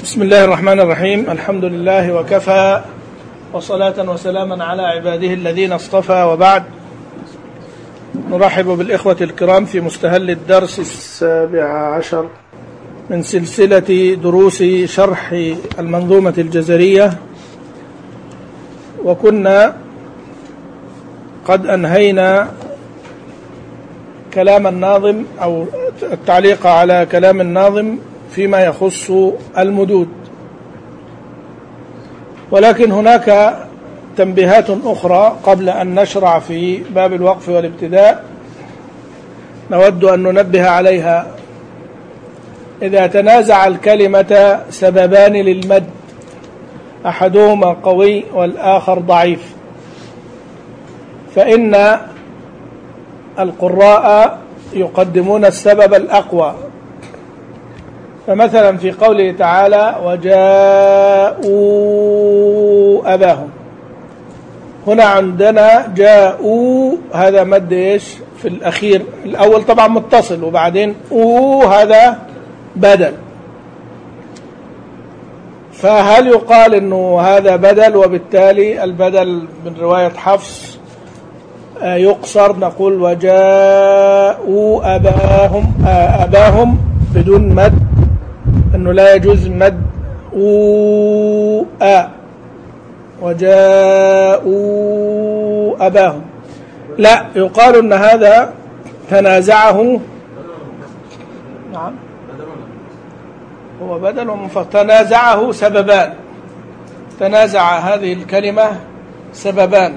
بسم الله الرحمن الرحيم. الحمد لله وكفى، وصلاة وسلاما على عباده الذين اصطفى، وبعد. نرحب بالإخوة الكرام في مستهل الدرس 17 من سلسلة دروس شرح المنظومة الجزرية، وكنا قد أنهينا كلام الناظم أو التعليق على كلام الناظم فيما يخص المدود، ولكن هناك تنبيهات أخرى قبل أن نشرع في باب الوقف والابتداء نود أن ننبه عليها. إذا تنازع الكلمة سببان للمد، أحدهما قوي والآخر ضعيف، فإن القراء يقدمون السبب الأقوى. فمثلا في قوله تعالى وجاءوا أباهم، هنا عندنا جاءوا هذا مد ايش في الأخير، الأول طبعا متصل، وبعدين هذا بدل. فهل يقال انه هذا بدل وبالتالي البدل من رواية حفص يقصر، نقول وجاءوا أباهم بدون مد، أنه لا يجوز مد وجاءوا أباهم؟ لا، يقال أن هذا تنازعه، نعم هو بدل ومنفصل، تنازعه سببان، تنازع هذه الكلمة سببان،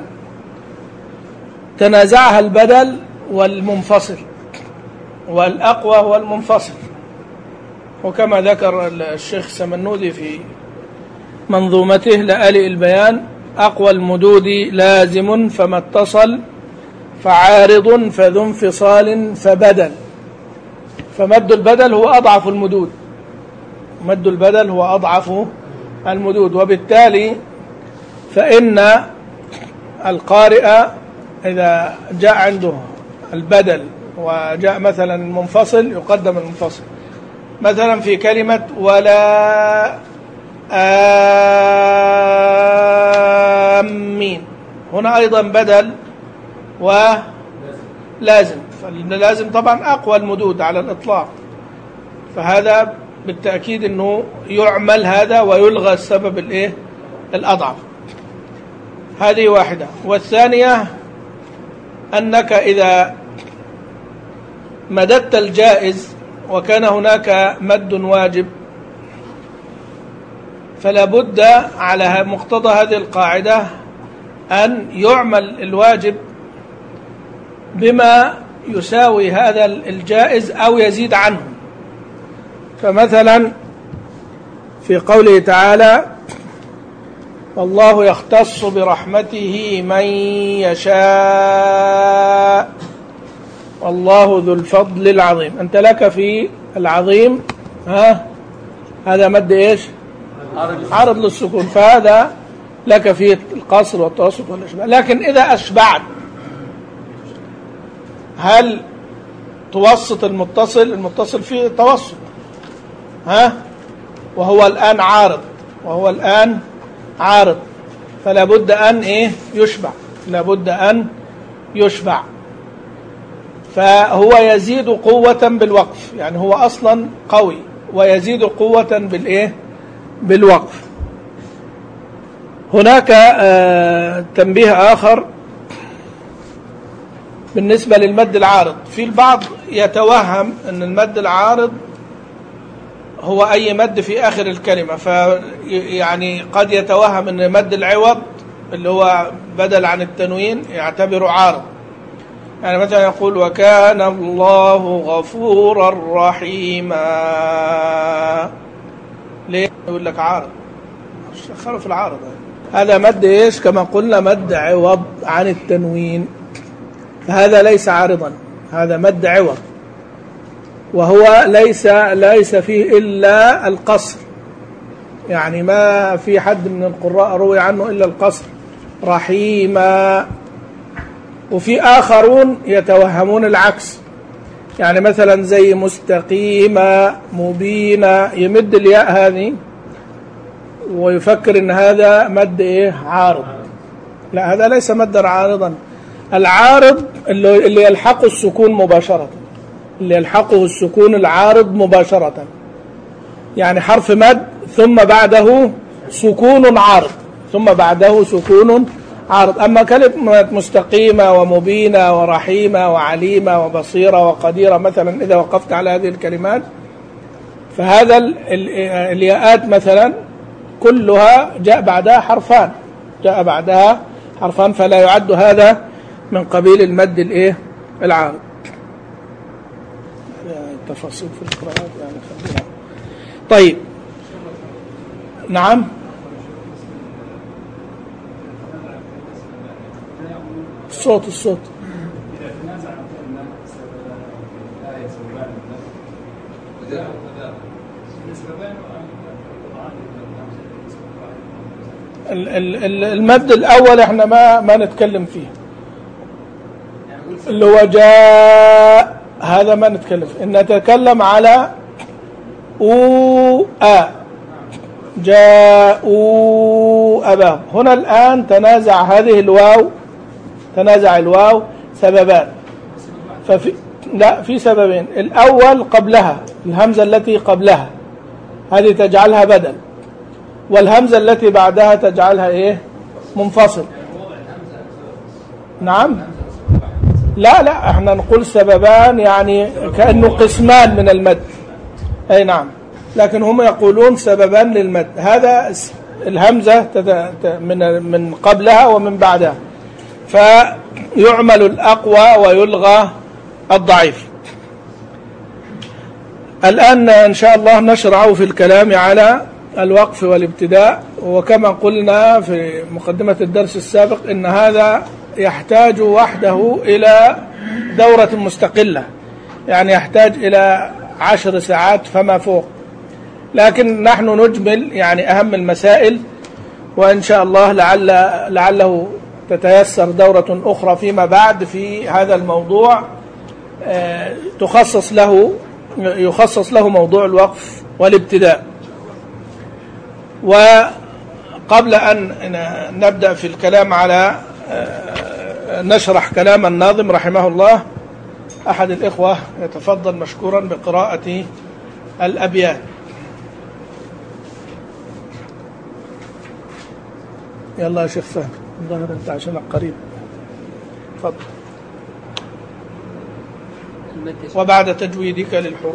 تنازعها البدل والمنفصل، والأقوى هو المنفصل. وكما ذكر الشيخ سمنودي في منظومته لآلئ البيان: أقوى المدود لازم فما اتصل، فعارض فذو انفصال فبدل. فمد البدل هو أضعف المدود، مد البدل هو أضعف المدود، وبالتالي فإن القارئ إذا جاء عنده البدل وجاء مثلا المنفصل يقدم المنفصل. مثلا في كلمة ولا آمين، هنا أيضا بدل ولازم، فاللازم طبعا أقوى المدود على الإطلاق، فهذا بالتأكيد أنه يعمل هذا ويلغى السبب الأضعف. هذه واحدة. والثانية أنك إذا مددت الجائز وكان هناك مد واجب، فلا بد على مقتضى هذه القاعدة أن يعمل الواجب بما يساوي هذا الجائز أو يزيد عنه. فمثلا في قوله تعالى والله يختص برحمته من يشاء والله ذو الفضل العظيم، أنت لك في العظيم هذا مد إيش؟ عرض للسكون، فهذا لك في القصر والتوسط والإشباع. لكن إذا أشبعت، هل توسط المتصل فيه توسط وهو الآن عارض، فلا بد أن يشبع، لا بد أن يشبع. فهو يزيد قوة بالوقف، يعني هو أصلا قوي ويزيد قوة بالوقف. هناك تنبيه آخر بالنسبة للمد العارض. في البعض يتوهم أن المد العارض هو أي مد في آخر الكلمة، فيعني قد يتوهم أن مد العوض اللي هو بدل عن التنوين يعتبر عارض. يعني مثلا يقول وكان الله غفورا رحيما، ليه يقول لك عارض؟ شخروا في العارض، هذا مد ايش؟ كما قلنا مد عوض عن التنوين، فهذا ليس عارضا، هذا مد عوض، وهو ليس فيه إلا القصر، يعني ما في حد من القراء روي عنه إلا القصر رحيما. وفي آخرون يتوهمون العكس، يعني مثلا زي مستقيمة مبينة، يمد الياء هذه ويفكر ان هذا مد ايه عارض. لا، هذا ليس مدا عارضا. العارض اللي يلحقه السكون مباشرة، اللي يلحقه السكون العارض مباشرة، يعني حرف مد ثم بعده سكون عارض، ثم بعده سكون عارض. أما كلمة مستقيمة ومبينة ورحيمة وعليمة وبصيرة وقديرة مثلا، إذا وقفت على هذه الكلمات فهذا الياءات مثلا كلها جاء بعدها حرفان، فلا يعد هذا من قبيل المد الايه العارض. تفاصيل في القراءات يعني خلينا. طيب نعم، الصوت المد الأول احنا ما نتكلم فيه، اللي هو جاء، هذا ما نتكلم فيه. نتكلم على جاءوا أباهم. هنا الآن تنازع الواو سببان. في سببين. الأول قبلها الهمزة التي قبلها هذه تجعلها بدل، والهمزة التي بعدها تجعلها ايه منفصل. نعم، لا احنا نقول سببان، يعني كأنه قسمان من المد. اي نعم، لكن هم يقولون سببان للمد. هذا الهمزة من قبلها ومن بعدها، فيعمل الأقوى ويلغى الضعيف. الآن إن شاء الله نشرع في الكلام على الوقف والابتداء. وكما قلنا في مقدمة الدرس السابق إن هذا يحتاج وحده إلى دورة مستقلة، يعني يحتاج إلى 10 ساعات فما فوق، لكن نحن نجمل يعني أهم المسائل، وإن شاء الله لعله تتيسر دورة أخرى فيما بعد في هذا الموضوع يخصص له موضوع الوقف والابتداء. وقبل أن نبدأ في الكلام على نشرح كلام الناظم رحمه الله، أحد الإخوة يتفضل مشكورا بقراءة الأبيات. يلا يا شيخ فهد، ظهر أنت عشان قريب، تفضل. وبعد تجويدك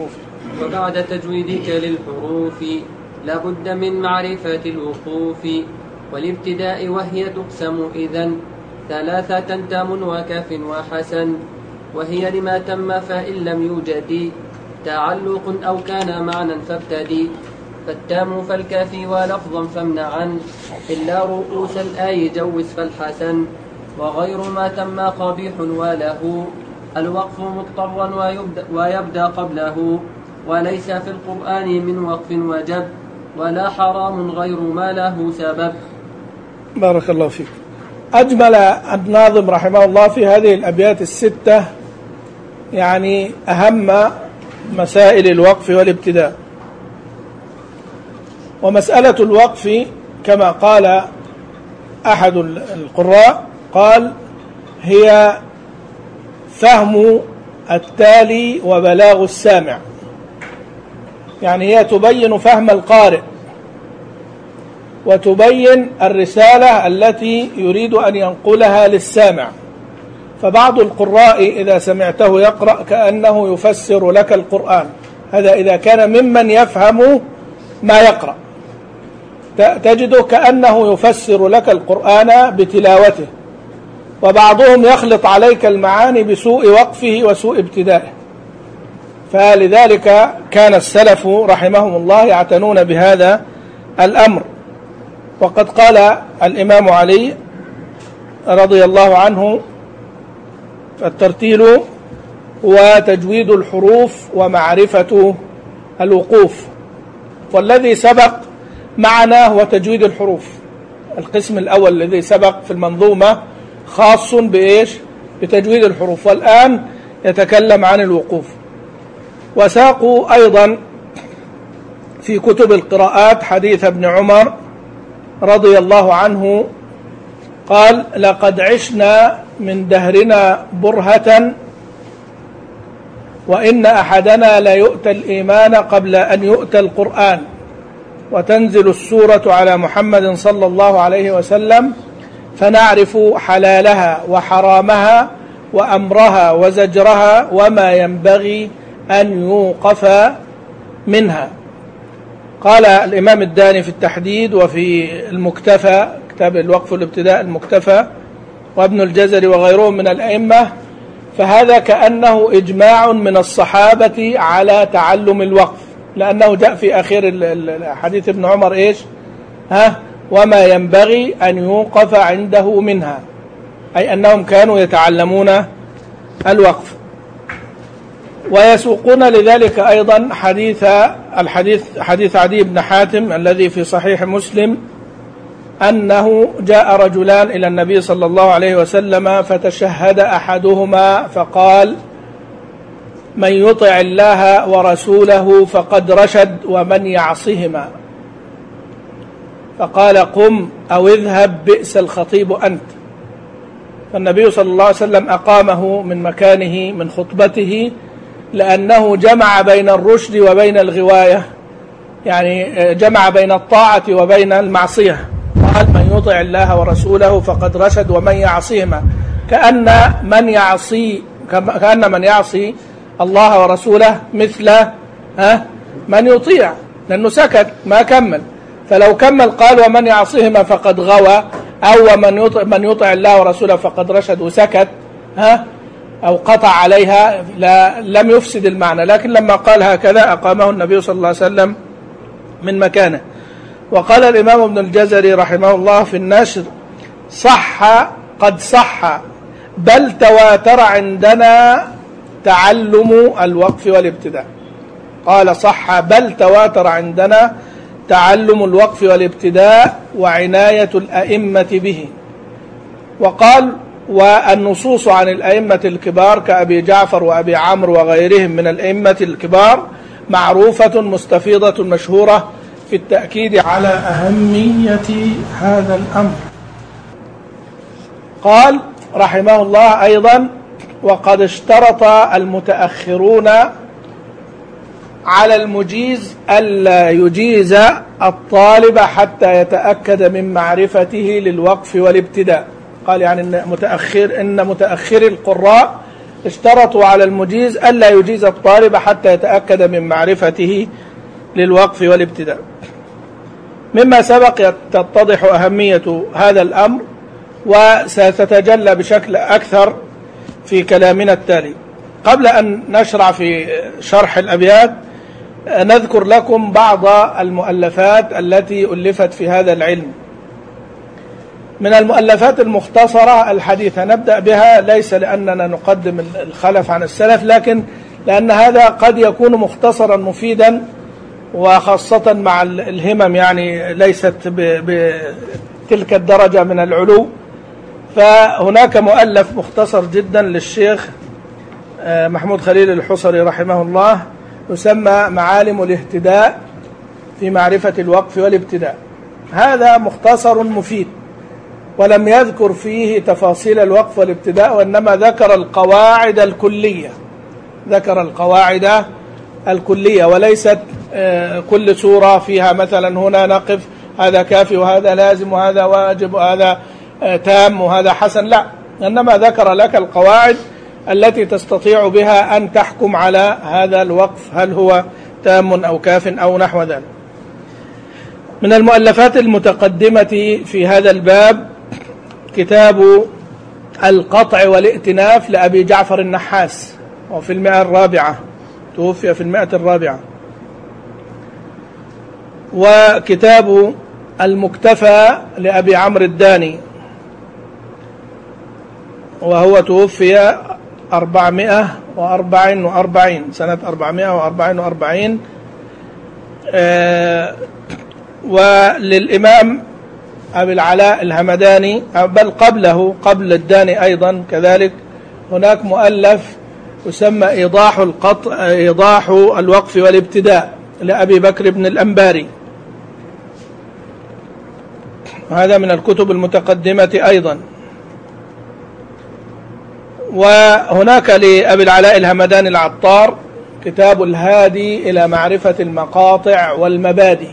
للحروف لابد من معرفة الوقوف والابتداء، وهي تقسم إذن 3 تام وكاف وحسن، وهي لما تم فإن لم يوجد تعلق أو كان معنى فابتدي. فالتام فالكافي ولفظا فامنعا، إلا رؤوس الآي جوز فالحسن، وغير ما تم قبيح وله الوقف مضطرا ويبدأ قبله، وليس في القرآن من وقف وجب، ولا حرام غير ما له سبب. بارك الله فيك. أجمل الناظم رحمه الله في هذه الأبيات 6 يعني أهم مسائل الوقف والابتداء. ومسألة الوقف كما قال أحد القراء، قال هي فهم التالي وبلاغ السامع، يعني هي تبين فهم القارئ وتبين الرسالة التي يريد أن ينقلها للسامع. فبعض القراء إذا سمعته يقرأ كأنه يفسر لك القرآن، هذا إذا كان ممن يفهم ما يقرأ، تجده كأنه يفسر لك القرآن بتلاوته. وبعضهم يخلط عليك المعاني بسوء وقفه وسوء ابتدائه. فلذلك كان السلف رحمهم الله يعتنون بهذا الأمر. وقد قال الإمام علي رضي الله عنه: الترتيل وتجويد الحروف ومعرفة الوقوف. والذي سبق معنا هو تجويد الحروف، القسم الأول الذي سبق في المنظومة خاص بإيش؟ بتجويد الحروف. والآن يتكلم عن الوقوف. وساقوا أيضا في كتب القراءات حديث ابن عمر رضي الله عنه قال: لقد عشنا من دهرنا برهة، وإن أحدنا ليؤتى الإيمان قبل أن يؤتى القرآن، وتنزل السورة على محمد صلى الله عليه وسلم فنعرف حلالها وحرامها وأمرها وزجرها وما ينبغي أن يوقف منها. قال الإمام الداني في التحديد وفي المكتفى، كتاب الوقف والابتداء المكتفى، وابن الجزري وغيرهم من الأئمة: فهذا كأنه إجماع من الصحابة على تعلم الوقف، لأنه جاء في آخر حديث ابن عمر إيش؟ وما ينبغي أن يوقف عنده منها، أي أنهم كانوا يتعلمون الوقف. ويسوقون لذلك أيضا حديث عدي بن حاتم الذي في صحيح مسلم أنه جاء رجلان إلى النبي صلى الله عليه وسلم فتشهد أحدهما فقال: من يطع الله ورسوله فقد رشد ومن يعصهما. فقال: قم أو اذهب، بئس الخطيب أنت. فالنبي صلى الله عليه وسلم أقامه من مكانه من خطبته، لأنه جمع بين الرشد وبين الغواية، يعني جمع بين الطاعة وبين المعصية. قال: من يطع الله ورسوله فقد رشد ومن يعصهما، كأن من يعصي الله ورسوله مثل من يطيع، لأنه سكت ما كمل. فلو كمل قال: ومن يعصهما فقد غوى، أو من يطع الله ورسوله فقد رشد، وسكت أو قطع عليها، لم يفسد المعنى. لكن لما قال هكذا أقامه النبي صلى الله عليه وسلم من مكانه. وقال الإمام ابن الجزري رحمه الله في النشر: قد صح بل تواتر عندنا تعلم الوقف والابتداء. قال: صح بل تواتر عندنا تعلم الوقف والابتداء وعناية الأئمة به. وقال: والنصوص عن الأئمة الكبار كأبي جعفر وأبي عمرو وغيرهم من الأئمة الكبار معروفة مستفيضة مشهورة في التأكيد على أهمية هذا الأمر. قال رحمه الله أيضا: وقد اشترط المتأخرون على المجيز ألا يجيز الطالب حتى يتأكد من معرفته للوقف والابتداء. قال يعني إن متأخري القراء اشترطوا على المجيز ألا يجيز الطالب حتى يتأكد من معرفته للوقف والابتداء. مما سبق تتضح أهمية هذا الأمر، وستتجلى بشكل أكثر في كلامنا التالي. قبل أن نشرع في شرح الأبيات نذكر لكم بعض المؤلفات التي ألفت في هذا العلم. من المؤلفات المختصرة الحديثة نبدأ بها، ليس لأننا نقدم الخلف عن السلف، لكن لأن هذا قد يكون مختصرا مفيدا، وخاصة مع الهمم يعني ليست بتلك الدرجة من العلو. فهناك مؤلف مختصر جدا للشيخ محمود خليل الحصري رحمه الله يسمى معالم الاهتداء في معرفة الوقف والابتداء. هذا مختصر مفيد، ولم يذكر فيه تفاصيل الوقف والابتداء، وإنما ذكر القواعد الكلية، وليست كل سورة فيها مثلا هنا نقف هذا كافي وهذا لازم وهذا واجب وهذا تام وهذا حسن، لا، إنما ذكر لك القواعد التي تستطيع بها أن تحكم على هذا الوقف هل هو تام أو كاف أو نحو ذلك. من المؤلفات المتقدمة في هذا الباب كتاب القطع والائتناف لأبي جعفر النحاس، وفي 100 توفي في 100. وكتاب المكتفى لأبي عمرو الداني، وهو توفي 444 سنة 444. وللإمام أبي العلاء الهمداني، بل قبل الداني أيضا كذلك، هناك مؤلف يسمى إيضاح الوقف والابتداء لأبي بكر بن الأنباري. وهذا من الكتب المتقدمة أيضا. وهناك لأبي العلاء الهمداني العطار كتاب الهادي إلى معرفة المقاطع والمبادئ.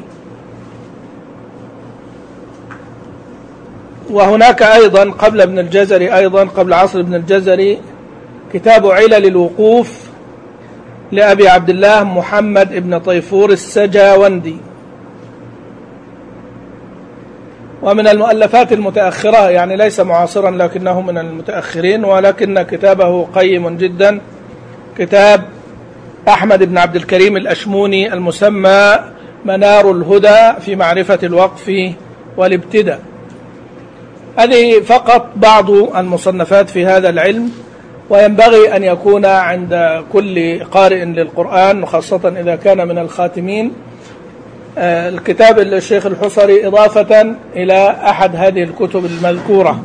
وهناك أيضا قبل ابن الجزري، أيضا قبل عصر ابن الجزري، كتاب علل الوقوف لأبي عبد الله محمد ابن طيفور السجاوندي. ومن المؤلفات المتأخرة، يعني ليس معاصرا لكنه من المتأخرين، ولكن كتابه قيم جدا، كتاب أحمد بن عبد الكريم الأشموني المسمى منار الهدى في معرفة الوقف والابتداء. هذه فقط بعض المصنفات في هذا العلم، وينبغي أن يكون عند كل قارئ للقرآن، وخاصة إذا كان من الخاتمين، الكتاب الشيخ الحصري إضافة إلى أحد هذه الكتب المذكورة.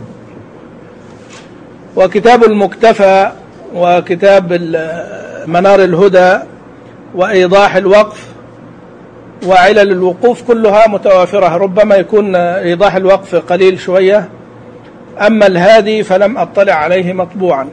وكتاب المكتفى وكتاب منار الهدى وإيضاح الوقف وعلل الوقوف كلها متوافرة. ربما يكون إيضاح الوقف قليل شوية، أما الهادي فلم أطلع عليه مطبوعا.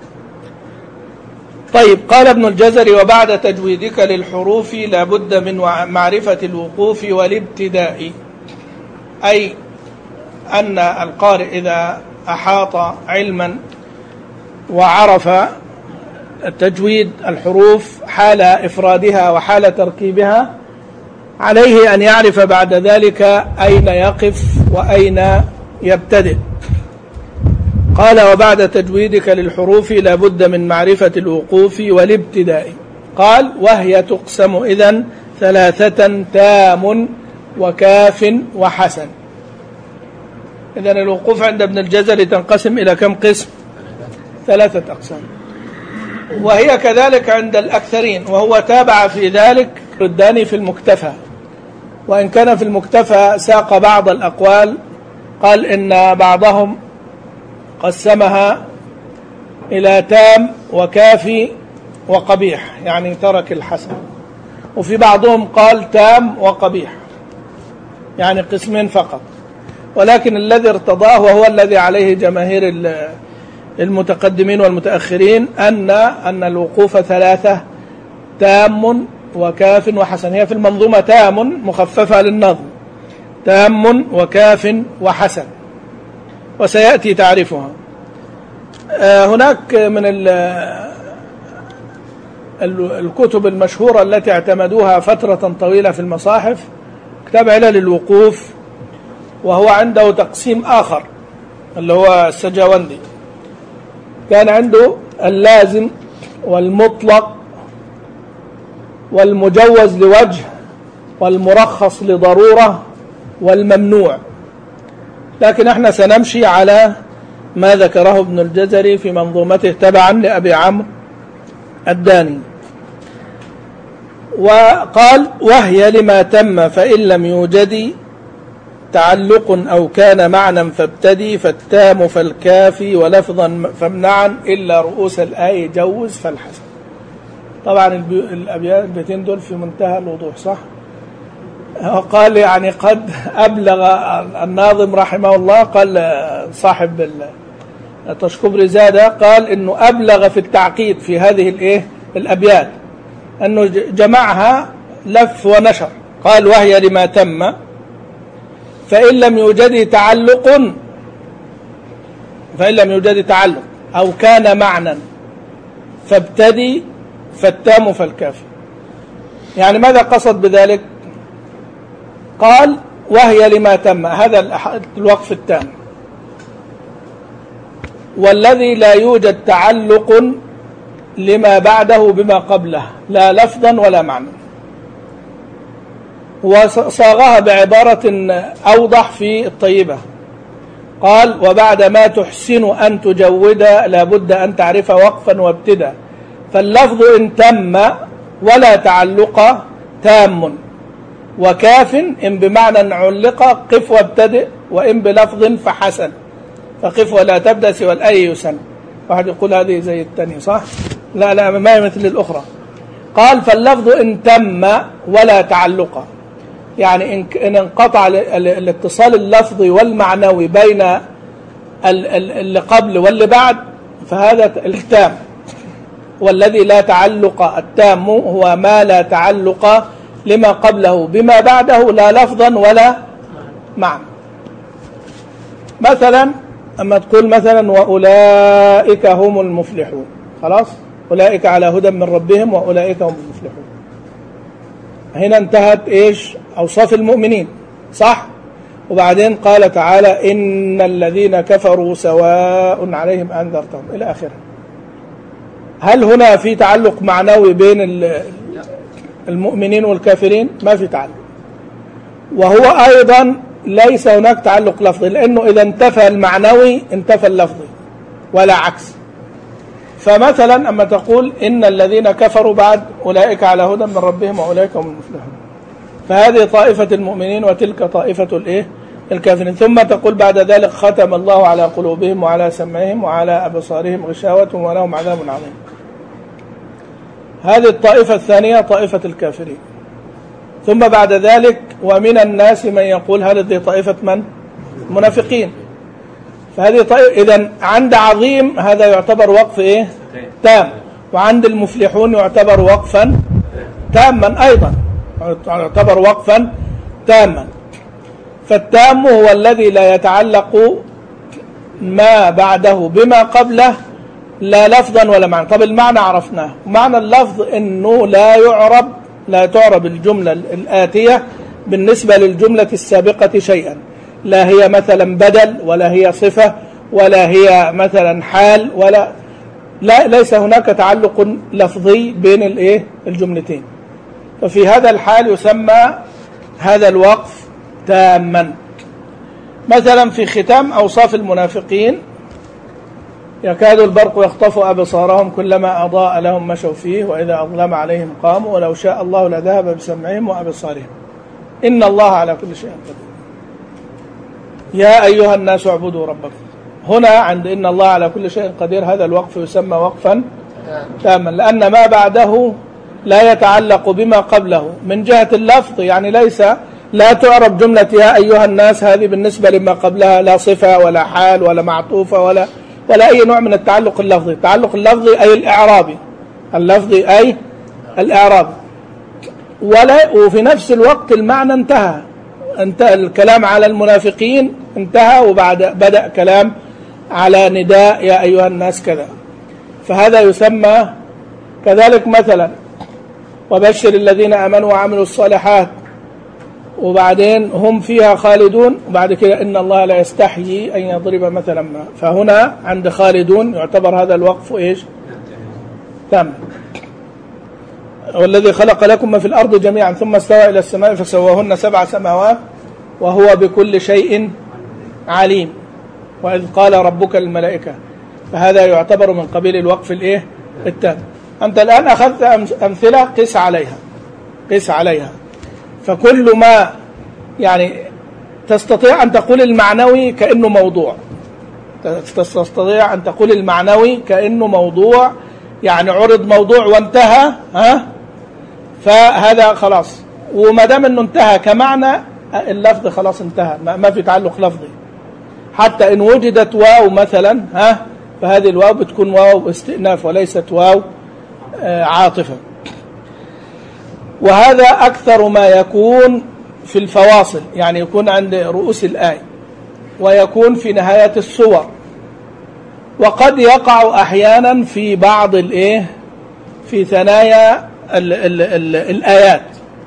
طيب، قال ابن الجزري: وبعد تجويدك للحروف لابد من معرفة الوقوف والابتداء، أي أن القارئ إذا أحاط علما وعرف تجويد الحروف حال إفرادها وحال تركيبها، عليه أن يعرف بعد ذلك أين يقف وأين يبتدئ. قال: وبعد تجويدك للحروف لابد من معرفة الوقوف والابتداء. قال: وهي تقسم إذن 3 تام وكاف وحسن. إذن الوقوف عند ابن الجزري تنقسم إلى كم قسم؟ 3 أقسام. وهي كذلك عند الأكثرين، وهو تابع في ذلك الرداني في المكتفى، وإن كان في المكتفى ساق بعض الأقوال، قال إن بعضهم قسمها إلى تام وكافي وقبيح، يعني ترك الحسن. وفي بعضهم قال تام وقبيح، يعني قسمين فقط. ولكن الذي ارتضاه وهو الذي عليه جماهير المتقدمين والمتأخرين أن الوقوف 3 تام وكاف وحسن. هي في المنظومة تام مخففة للنظم، تام وكاف وحسن، وسيأتي تعرفها. هناك من الكتب المشهورة التي اعتمدوها فترة طويلة في المصاحف كتاب علل الوقوف، وهو عنده تقسيم آخر اللي هو السجاوندي. كان عنده اللازم والمطلق والمجوز لوجه والمرخص لضرورة والممنوع، لكن احنا سنمشي على ما ذكره ابن الجزري في منظومته تبعا لأبي عمرو الداني. وقال: وهي لما تم فإن لم يوجد تعلق أو كان معنى فابتدي، فالتام فالكافي ولفظا فامنعا إلا رؤوس الآية جوز فالحسن. طبعا البيتين دول في منتهى الوضوح، صح؟ قال يعني قد أبلغ الناظم رحمه الله، قال صاحب تشكبري زادة، قال إنه أبلغ في التعقيد في هذه الأبيات، أنه جمعها لف ونشر. قال: وهي لما تم فإن لم يوجد تعلق أو كان معنى فابتدي، فالتام فالكافي. يعني ماذا قصد بذلك؟ قال: وهي لما تم، هذا الوقف التام، والذي لا يوجد تعلق لما بعده بما قبله، لا لفظا ولا معنى. وصاغها بعبارة أوضح في الطيبة، قال: وبعد ما تحسن أن تجود لابد أن تعرف وقفا وابتدا، فاللفظ إن تم ولا تعلق تام، وكاف إن بمعنى علق قف وابتدئ، وإن بلفظ فحسن، فقف ولا تبدأ سوى الآية يسن. واحد يقول هذه زي الثانية، صح؟ لا ما هي مثل الأخرى. قال: فاللفظ إن تم ولا تعلق، يعني إن انقطع الاتصال اللفظي والمعنوي بين اللي قبل واللي بعد فهذا التام. والذي لا تعلق التام هو ما لا تعلق لما قبله بما بعده لا لفظا ولا معنى. مثلا أما تقول مثلا وأولئك هم المفلحون، خلاص أولئك على هدى من ربهم وأولئك هم المفلحون، هنا انتهت إيش أوصاف المؤمنين، صح؟ وبعدين قال تعالى إن الذين كفروا سواء عليهم أنذرتهم إلى آخره. هل هنا في تعلق معنوي بين المؤمنين والكافرين؟ ما في تعلق. وهو أيضا ليس هناك تعلق لفظي، لأنه إذا انتفى المعنوي انتفى اللفظي ولا عكس. فمثلا أما تقول إن الذين كفروا بعد أولئك على هدى من ربهم وأولئك هم المفلحون، فهذه طائفة المؤمنين وتلك طائفة الكافرين. ثم تقول بعد ذلك ختم الله على قلوبهم وعلى سمعهم وعلى أبصارهم غشاوة ولهم عذاب عظيم. هذه الطائفة الثانية طائفة الكافرين. ثم بعد ذلك ومن الناس من يقول هذه طائفة من؟ منافقين. فهذه طائفة. إذن عند عظيم هذا يعتبر وقف إيه؟ تام. وعند المفلحون يعتبر وقفا تاما أيضا، يعتبر وقفا تاما. فالتام هو الذي لا يتعلق ما بعده بما قبله لا لفظا ولا معنى. طب المعنى عرفناه، معنى اللفظ إنه لا تعرب الجملة الآتية بالنسبة للجملة السابقة شيئا، لا هي مثلا بدل ولا هي صفة ولا هي مثلا حال ليس هناك تعلق لفظي بين الجملتين. ففي هذا الحال يسمى هذا الوقف تاما. مثلا في ختام أوصاف المنافقين يكاد البرق يخطف أبصارهم كلما أضاء لهم مشوا فيه وإذا أظلم عليهم قاموا ولو شاء الله لذهب بسمعهم وأبصارهم إن الله على كل شيء قدير. يا أيها الناس اعبدوا ربكم. هنا عند إن الله على كل شيء قدير هذا الوقف يسمى وقفا تاما، لأن ما بعده لا يتعلق بما قبله من جهة اللفظ، يعني لا تعرب جملة يا أيها الناس هذه بالنسبة لما قبلها لا صفة ولا حال ولا معطوفة ولا أي نوع من التعلق اللفظي. التعلق اللفظي أي الإعرابي، اللفظي أي الإعرابي. وفي نفس الوقت المعنى انتهى الكلام على المنافقين انتهى، وبعد بدأ كلام على نداء يا أيها الناس كذا. فهذا يسمى كذلك. مثلا وبشر الذين آمنوا وعملوا الصالحات، وبعدين هم فيها خالدون، وبعد كده إن الله لا يستحيي أن يضرب مثلا ما. فهنا عند خالدون يعتبر هذا الوقف إيش؟ تام. والذي خلق لكم ما في الأرض جميعا ثم استوى إلى السماء فسواهن 7 سماوات وهو بكل شيء عليم وإذ قال ربك للملائكة. فهذا يعتبر من قبيل الوقف التام. أنت الآن أخذت أمثلة قس عليها. فكل ما يعني تستطيع أن تقول المعنوي كأنه موضوع، تستطيع أن تقول المعنوي كأنه موضوع، يعني عرض موضوع وانتهى، فهذا خلاص. وما دام انه انتهى كمعنى اللفظ خلاص انتهى، ما في تعلق لفظي. حتى إن وجدت واو مثلا فهذه الواو بتكون واو استئناف وليست واو عاطفة. وهذا أكثر ما يكون في الفواصل، يعني يكون عند رؤوس الآية ويكون في نهاية السور، وقد يقع أحيانا في بعض في ثنايا الآيات.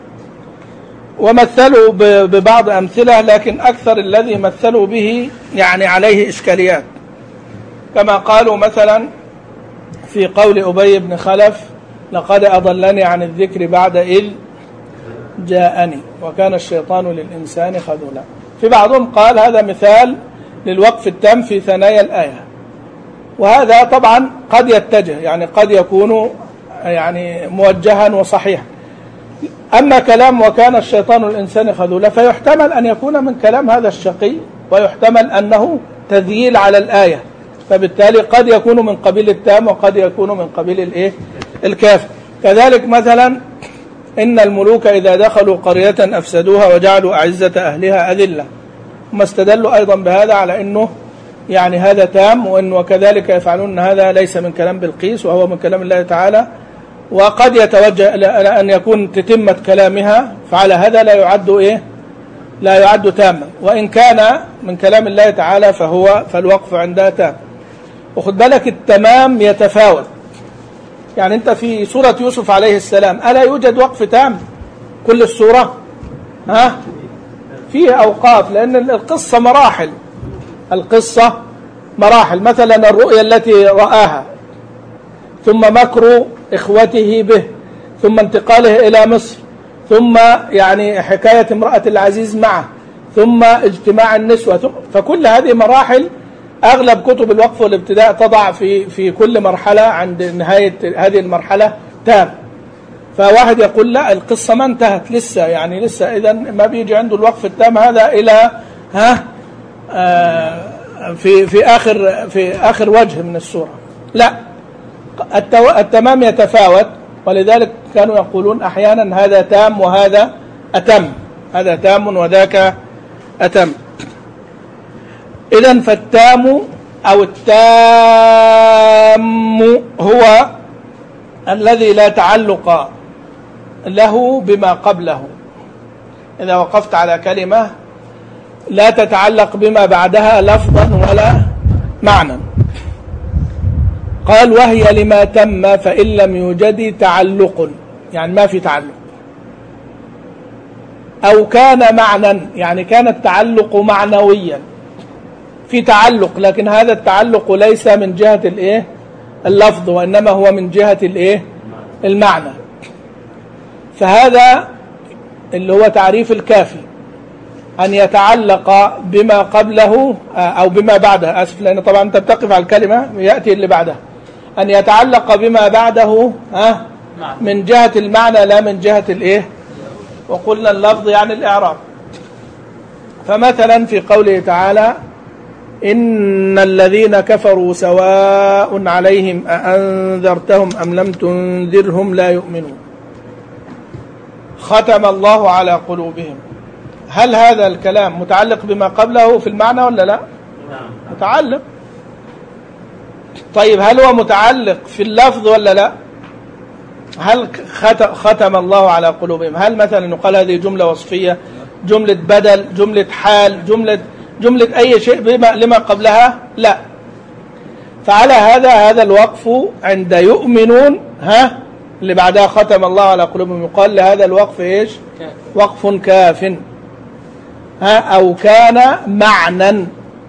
ومثلوا ببعض أمثلة، لكن أكثر الذي مثلوا به يعني عليه إشكاليات، كما قالوا مثلا في قول أبي بن خلف لقد أضلني عن الذكر بعد إذ جاءني وكان الشيطان للإنسان خذولا. في بعضهم قال هذا مثال للوقف التام في ثنايا الآية، وهذا طبعا قد يتجه، يعني قد يكون يعني موجها وصحيحا. أما كلام وكان الشيطان للإنسان خذولا فيحتمل أن يكون من كلام هذا الشقي، ويحتمل أنه تذييل على الآية، فبالتالي قد يكون من قبيل التام وقد يكون من قبيل الكاف. كذلك مثلا إن الملوك إذا دخلوا قرية أفسدوها وجعلوا أعزة أهلها أذلة. هم استدلوا أيضا بهذا على أنه يعني هذا تام، وكذلك يفعلون هذا ليس من كلام بلقيس وهو من كلام الله تعالى، وقد يتوجه إلى أن يكون تتمة كلامها، فعلى هذا لا يعد تاما، وإن كان من كلام الله تعالى فالوقف عندها تام. وخد بالك التمام يتفاوت، يعني أنت في سورة يوسف عليه السلام ألا يوجد وقف تام كل السورة؟ فيه أوقاف، لأن القصة مراحل. مثلا الرؤيا التي رآها، ثم مكر إخوته به، ثم انتقاله إلى مصر، ثم يعني حكاية امرأة العزيز معه، ثم اجتماع النسوة، فكل هذه مراحل. أغلب كتب الوقف والابتداء تضع في كل مرحلة عند نهاية هذه المرحلة تام. فواحد يقول لا، القصة ما انتهت لسه، يعني لسه، إذن ما بيجي عنده الوقف التام هذا إلى في آخر وجه من السورة. لا، التمام يتفاوت، ولذلك كانوا يقولون أحيانا هذا تام وهذا أتم، هذا تام وذاك أتم. إذن فالتام أو التام هو الذي لا تعلق له بما قبله. إذا وقفت على كلمة لا تتعلق بما بعدها لفظا ولا معنى. قال وهي لما تم فإن لم يوجد تعلق، يعني ما في تعلق، أو كان معنى، يعني كان التعلق معنويا، في تعلق لكن هذا التعلق ليس من جهة اللفظ، وإنما هو من جهة المعنى. فهذا اللي هو تعريف الكافي، أن يتعلق بما قبله أو بما بعده، أسف لأن طبعا أنت بتقف على الكلمة يأتي اللي بعدها، أن يتعلق بما بعده من جهة المعنى لا من جهة وقلنا اللفظ يعني الإعراب. فمثلا في قوله تعالى إن الذين كفروا سواء عليهم أأنذرتهم أم لم تنذرهم لا يؤمنون، ختم الله على قلوبهم. هل هذا الكلام متعلق بما قبله في المعنى ولا لا؟ متعلق. طيب هل هو متعلق في اللفظ ولا لا؟ هل ختم الله على قلوبهم، هل مثلا يقال هذه جملة وصفية، جملة بدل، جملة حال، جملة أي شيء لما قبلها؟ لا. فعلى هذا الوقف عند يؤمنون اللي بعدها ختم الله على قلوبهم يقال لهذا الوقف وقف كاف، أو كان معنى.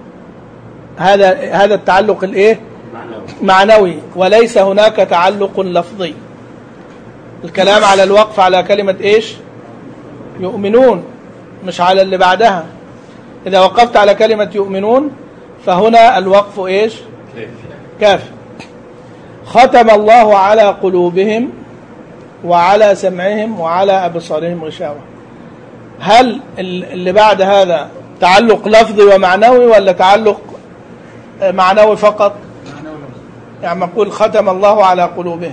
هذا التعلق معنوي، وليس هناك تعلق لفظي. الكلام على الوقف على كلمة يؤمنون، مش على اللي بعدها. إذا وقفت على كلمة يؤمنون فهنا الوقف كاف. ختم الله على قلوبهم وعلى سمعهم وعلى أبصارهم غشاوة. هل اللي بعد هذا تعلق لفظي ومعنوي ولا تعلق معنوي فقط؟ يعني نقول ختم الله على قلوبهم،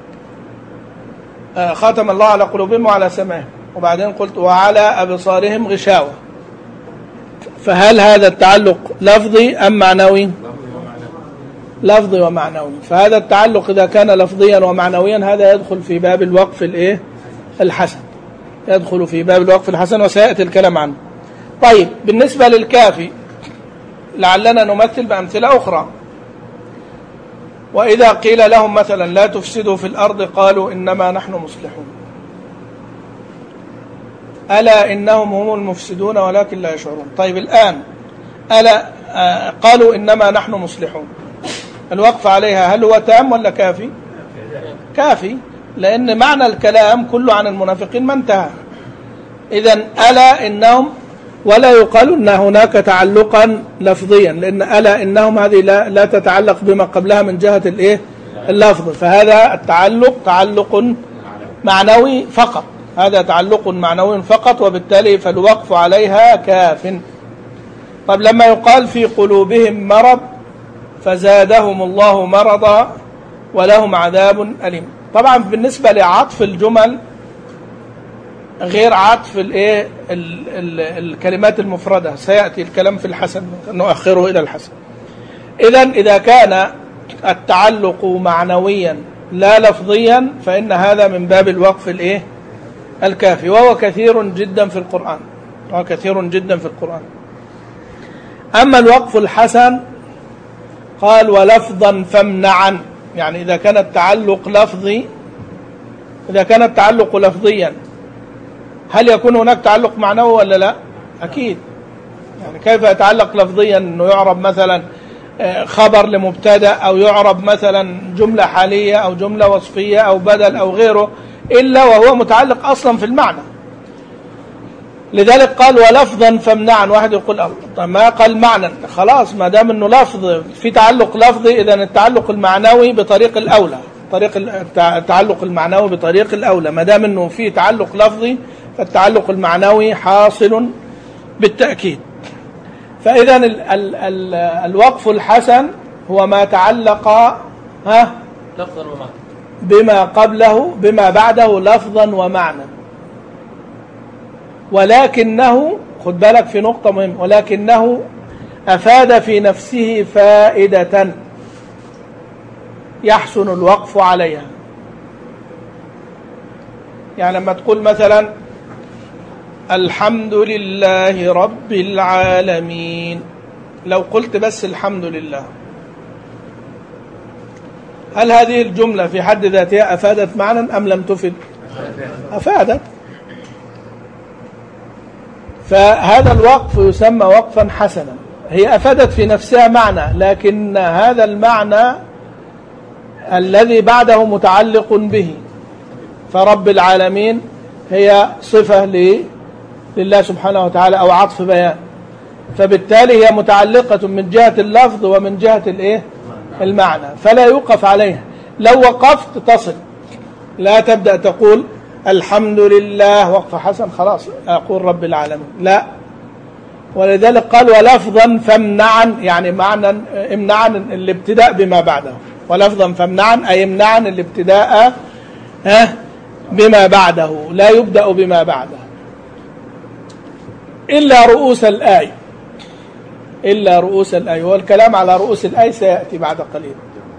ختم الله على قلوبهم وعلى سمعهم، وبعدين قلت وعلى أبصارهم غشاوة. فهل هذا التعلق لفظي أم معنوي؟ لفظي ومعنوي. فهذا التعلق إذا كان لفظيا ومعنويا هذا يدخل في باب الوقف الحسن، يدخل في باب الوقف الحسن، وسيأتي الكلام عنه. طيب بالنسبة للكافي لعلنا نمثل بأمثلة أخرى. وإذا قيل لهم مثلا لا تفسدوا في الأرض قالوا إنما نحن مصلحون، ألا إنهم هم المفسدون ولكن لا يشعرون. طيب الآن ألا قالوا إنما نحن مصلحون، الوقف عليها هل هو تام ولا كافي؟ كافي، لأن معنى الكلام كله عن المنافقين ما انتهى. إذن ألا إنهم، ولا يقال أن هناك تعلقا لفظيا، لأن ألا إنهم هذه لا تتعلق بما قبلها من جهة اللفظ، فهذا التعلق تعلق معنوي فقط، هذا تعلق معنوي فقط، وبالتالي فالوقف عليها كاف. طب لما يقال في قلوبهم مرض فزادهم الله مرضا ولهم عذاب أليم، طبعا بالنسبة لعطف الجمل غير عطف الكلمات المفردة. سيأتي الكلام في الحسن نؤخره إلى الحسن. إذن إذا كان التعلق معنويا لا لفظيا فإن هذا من باب الوقف الكافي، وهو كثير جدا في القرآن، أما الوقف الحسن قال ولفظا فامنعا، يعني إذا كان التعلق لفظيا هل يكون هناك تعلق معنوي ولا لا؟ أكيد. يعني كيف يتعلق لفظيا أنه يعرب مثلا خبر لمبتدأ، أو يعرب مثلا جملة حالية أو جملة وصفية أو بدل أو غيره، إلا وهو متعلق أصلا في المعنى. لذلك قال ولفظا فامنعا. واحد يقول ما قال معنى، خلاص ما دام انه لفظ في تعلق لفظي، اذا التعلق المعنوي بطريق الاولى، التعلق المعنوي بطريق الاولى. ما دام انه في تعلق لفظي فالتعلق المعنوي حاصل بالتأكيد. فاذا الوقف الحسن هو ما تعلق لفظا ومعنى بما قبله بما بعده لفظا ومعنى، ولكنه خد بالك في نقطة مهمة، ولكنه أفاد في نفسه فائدة يحسن الوقف عليها. يعني لما تقول مثلا الحمد لله رب العالمين، لو قلت بس الحمد لله، هل هذه الجملة في حد ذاتها أفادت معنى أم لم تفد؟ أفادت. فهذا الوقف يسمى وقفا حسنا. هي أفادت في نفسها معنى، لكن هذا المعنى الذي بعده متعلق به، فرب العالمين هي صفة لله سبحانه وتعالى أو عطف بيان، فبالتالي هي متعلقة من جهة اللفظ ومن جهة المعنى، فلا يوقف عليها. لو وقفت تصل، لا تبدأ تقول الحمد لله وقف حسن خلاص أقول رب العالمين، لا. ولذلك قال ولفظا فامنعا، يعني معنى امنعا الابتداء بما بعده، ولفظا فامنعا أي امنعا الابتداء بما بعده، لا يبدأ بما بعده إلا رؤوس الآية، والكلام على رؤوس الآية سيأتي بعد قليل.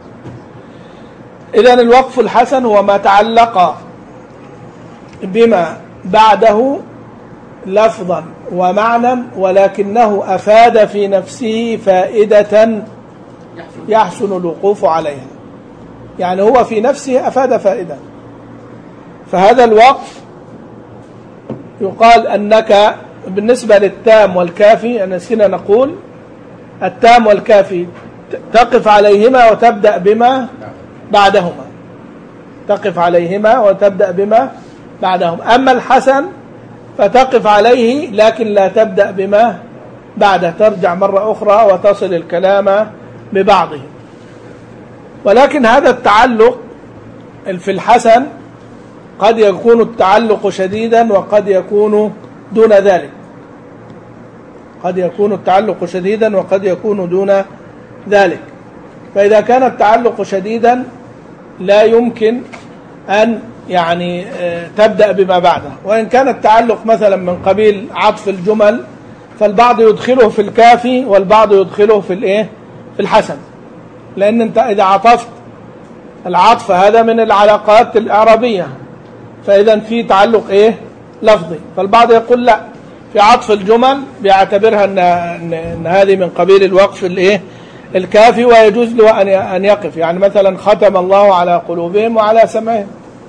إذن الوقف الحسن هو ما تعلق بما بعده لفظا ومعنى، ولكنه أفاد في نفسه فائدة يحسن الوقوف عليها، يعني هو في نفسه أفاد فائدة. فهذا الوقف يقال أنك بالنسبة للتام والكافي، نسينا نقول التام والكافي تقف عليهما وتبدأ بما بعدهما، تقف عليهما وتبدأ بما بعدهم. أما الحسن فتقف عليه لكن لا تبدأ بما بعده، ترجع مرة أخرى وتصل الكلام ببعضه. ولكن هذا التعلق في الحسن قد يكون التعلق شديدا وقد يكون دون ذلك، قد يكون التعلق شديدا وقد يكون دون ذلك. فإذا كان التعلق شديدا لا يمكن أن يعني تبدأ بما بعده. وإن كان التعلق مثلا من قبيل عطف الجمل فالبعض يدخله في الكافي والبعض يدخله في الحسن، لأن أنت إذا عطفت العطف هذا من العلاقات الإعرابية، فإذا في تعلق لفظي، فالبعض يقول لا، في عطف الجمل بيعتبرها أن هذه من قبيل الوقف الكافي ويجوز له أن يقف. يعني مثلا ختم الله على قلوبهم وعلى سمعهم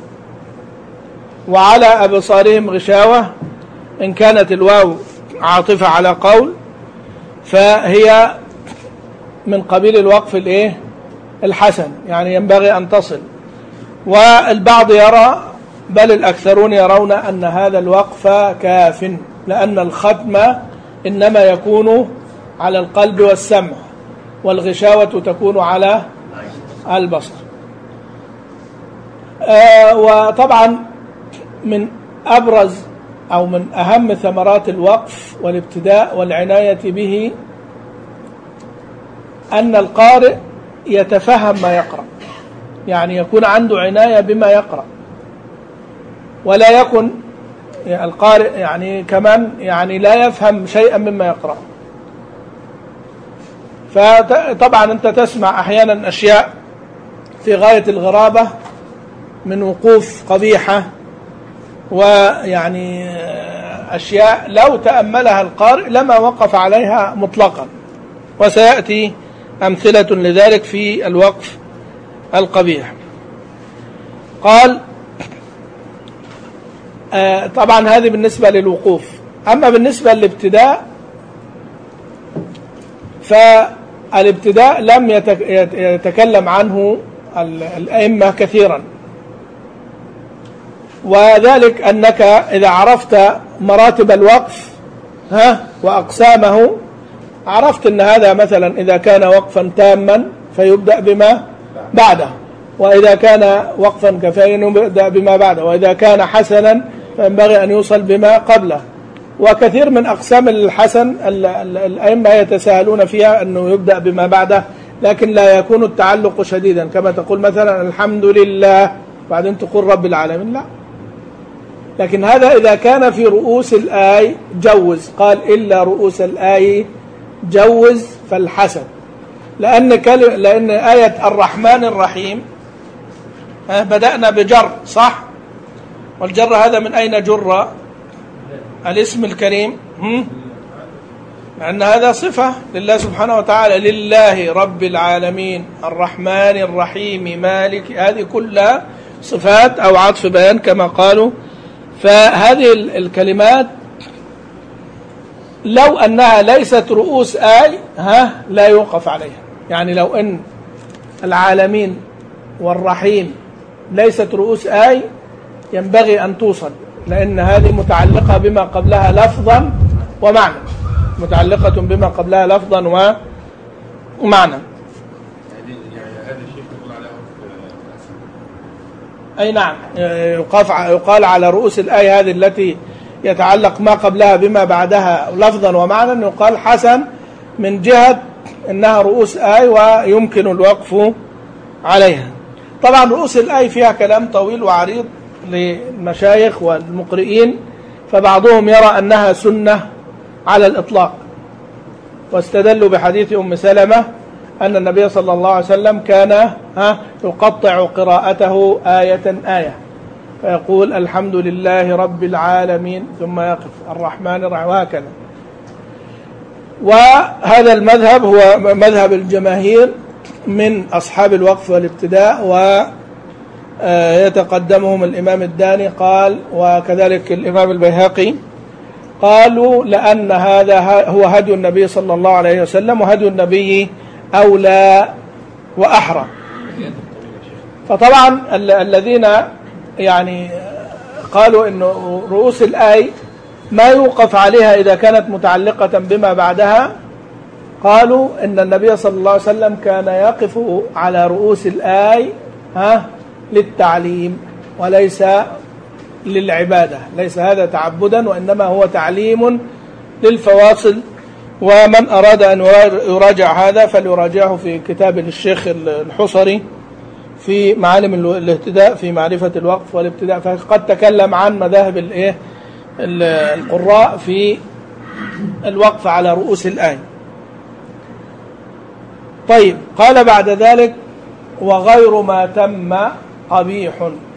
وعلى أبصارهم غشاوة، إن كانت الواو عاطفة على قول فهي من قبيل الوقف الحسن، يعني ينبغي أن تصل. والبعض يرى، بل الأكثرون يرون أن هذا الوقف كاف، لأن الختم إنما يكون على القلب والسمع، والغشاوة تكون على البصر. وطبعا من أبرز أو من أهم ثمرات الوقف والابتداء والعناية به أن القارئ يتفهم ما يقرأ، يعني يكون عنده عناية بما يقرأ، ولا يكن القارئ يعني كمان يعني لا يفهم شيئا مما يقرأ. فطبعا أنت تسمع أحيانا أشياء في غاية الغرابة من وقوف قبيحة، ويعني أشياء لو تأملها القارئ لما وقف عليها مطلقا، وسيأتي أمثلة لذلك في الوقف القبيح. قال طبعا هذه بالنسبة للوقوف. أما بالنسبة للابتداء فالابتداء لم يتكلم عنه الأئمة كثيرا، وذلك أنك إذا عرفت مراتب الوقف وأقسامه عرفت أن هذا مثلا إذا كان وقفا تاما فيبدأ بما بعده، وإذا كان وقفا كفايا يبدأ بما بعده، وإذا كان حسنا فينبغي أن يوصل بما قبله. وكثير من أقسام الحسن الأئمة يتساهلون فيها أنه يبدأ بما بعده، لكن لا يكون التعلق شديدا كما تقول مثلا الحمد لله بعدين تقول رب العالمين، لا. لكن هذا إذا كان في رؤوس الآي جوز، قال إلا رؤوس الآي جوز فالحسن، لأن آية الرحمن الرحيم بدأنا بجر، صح؟ والجر هذا من أين جر؟ الاسم الكريم، لأن هذا صفة لله سبحانه وتعالى، لله رب العالمين الرحمن الرحيم مالك، هذه كلها صفات أو عطف بيان كما قالوا. فهذه الكلمات لو أنها ليست رؤوس آي لا يوقف عليها. يعني لو أن العالمين والرحيم ليست رؤوس آي ينبغي أن توصل، لأن هذه متعلقة بما قبلها لفظا ومعنى، متعلقة بما قبلها لفظا ومعنى. أي نعم، يقال على رؤوس الآية هذه التي يتعلق ما قبلها بما بعدها لفظا ومعنى، يقال حسن من جهة أنها رؤوس آية ويمكن الوقف عليها. طبعا رؤوس الآية فيها كلام طويل وعريض للمشايخ والمقرئين، فبعضهم يرى أنها سنة على الإطلاق، واستدلوا بحديث أم سلمة أن النبي صلى الله عليه وسلم كان يقطع قراءته آية آية، فيقول الحمد لله رب العالمين ثم يقف الرحمن الرحيم، وهكذا. وهذا المذهب هو مذهب الجماهير من أصحاب الوقف والابتداء، ويتقدمهم الإمام الداني قال، وكذلك الإمام البيهقي، قالوا لأن هذا هو هدي النبي صلى الله عليه وسلم، وهدي النبي أولى وأحرى. فطبعا الذين يعني قالوا إن رؤوس الآي ما يوقف عليها إذا كانت متعلقة بما بعدها، قالوا إن النبي صلى الله عليه وسلم كان يقف على رؤوس الآي للتعليم وليس للعبادة، ليس هذا تعبدا وإنما هو تعليم للفواصل. ومن أراد أن يراجع هذا فليراجعه في كتاب الشيخ الحصري في معالم الاهتداء في معرفة الوقف والابتداء، فقد تكلم عن مذاهب القراء في الوقف على رؤوس الآية. طيب، قال بعد ذلك وغير ما تم قبيح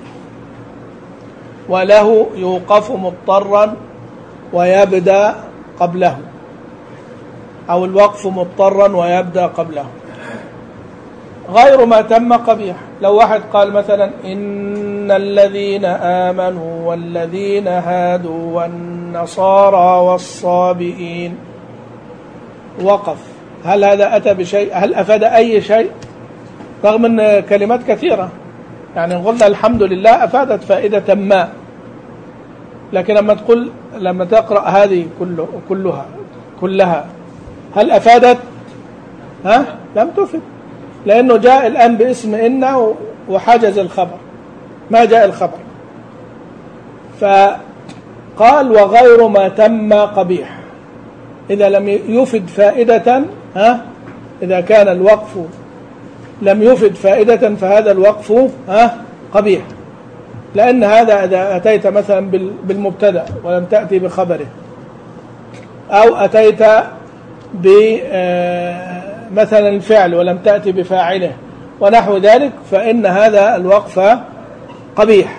وله يوقف مضطرا ويبدأ قبله، أو الوقف مضطرا ويبدأ قبله. غير ما تم قبيح، لو واحد قال مثلا إن الذين آمنوا والذين هادوا والنصارى والصابئين، وقف، هل هذا أتى بشيء؟ هل أفاد أي شيء؟ رغم أن كلمات كثيرة، يعني قلنا الحمد لله أفادت فائدة ما، لكن لما تقرأ هذه كلها هل أفادت؟ لم تفد، لأنه جاء الآن باسم إن وحجز الخبر، ما جاء الخبر. فقال وغير ما تم قبيح، إذا لم يفد فائدة، إذا كان الوقف لم يفد فائدة فهذا الوقف قبيح. لأن هذا إذا أتيت مثلا بالمبتدأ ولم تأتي بخبره، أو أتيت بمثلا الفعل ولم تأتي بفاعله ونحو ذلك، فإن هذا الوقف قبيح.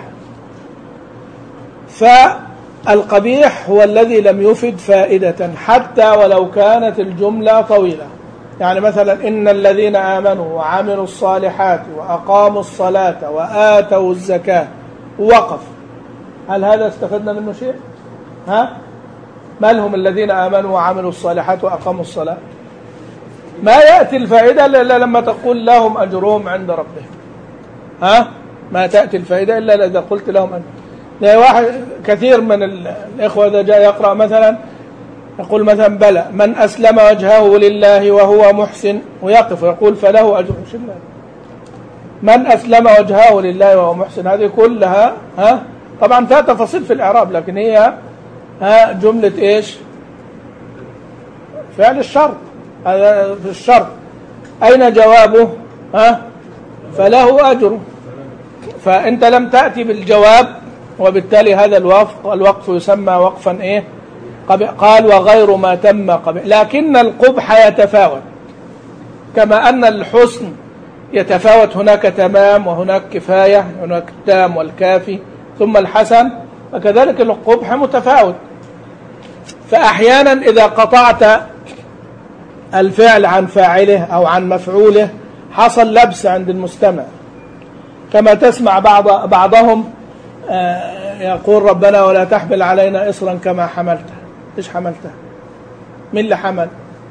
فالقبيح هو الذي لم يفد فائدة حتى ولو كانت الجملة طويلة. يعني مثلا إن الذين آمنوا وعملوا الصالحات وأقاموا الصلاة وآتوا الزكاة وقف، هل هذا استفدنا منه شيء؟ ها؟ ما لهم الذين آمنوا وعملوا الصالحات وأقاموا الصلاة؟ ما يأتي الفائدة إلا لما تقول لهم أجرهم عند ربهم. ها؟ ما تأتي الفائدة إلا إذا قلت لهم أجرهم. يعني واحد كثير من الإخوة إذا جاء يقرأ مثلا يقول مثلا بلى من أسلم وجهه لله وهو محسن، ويقف ويقول فله أجر. من أسلم وجهه لله وهو محسن، هذه كلها طبعا فيها تفاصيل في الإعراب، لكن هي جملة إيش؟ فعل الشرط. هذا في الشرط. أين جوابه؟ فله أجر. فأنت لم تأتي بالجواب، وبالتالي هذا الوقف يسمى وقفا إيه؟ قال وغير ما تم قبل. لكن القبح يتفاوت، كما أن الحسن يتفاوت، هناك تمام وهناك كفاية، هناك التام والكافي ثم الحسن، وكذلك القبح متفاوت. فأحيانا إذا قطعت الفعل عن فاعله أو عن مفعوله حصل لبس عند المستمع، كما تسمع بعضهم يقول ربنا ولا تحمل علينا إصرا كما حملته. إيش حملته؟ من اللي حمل؟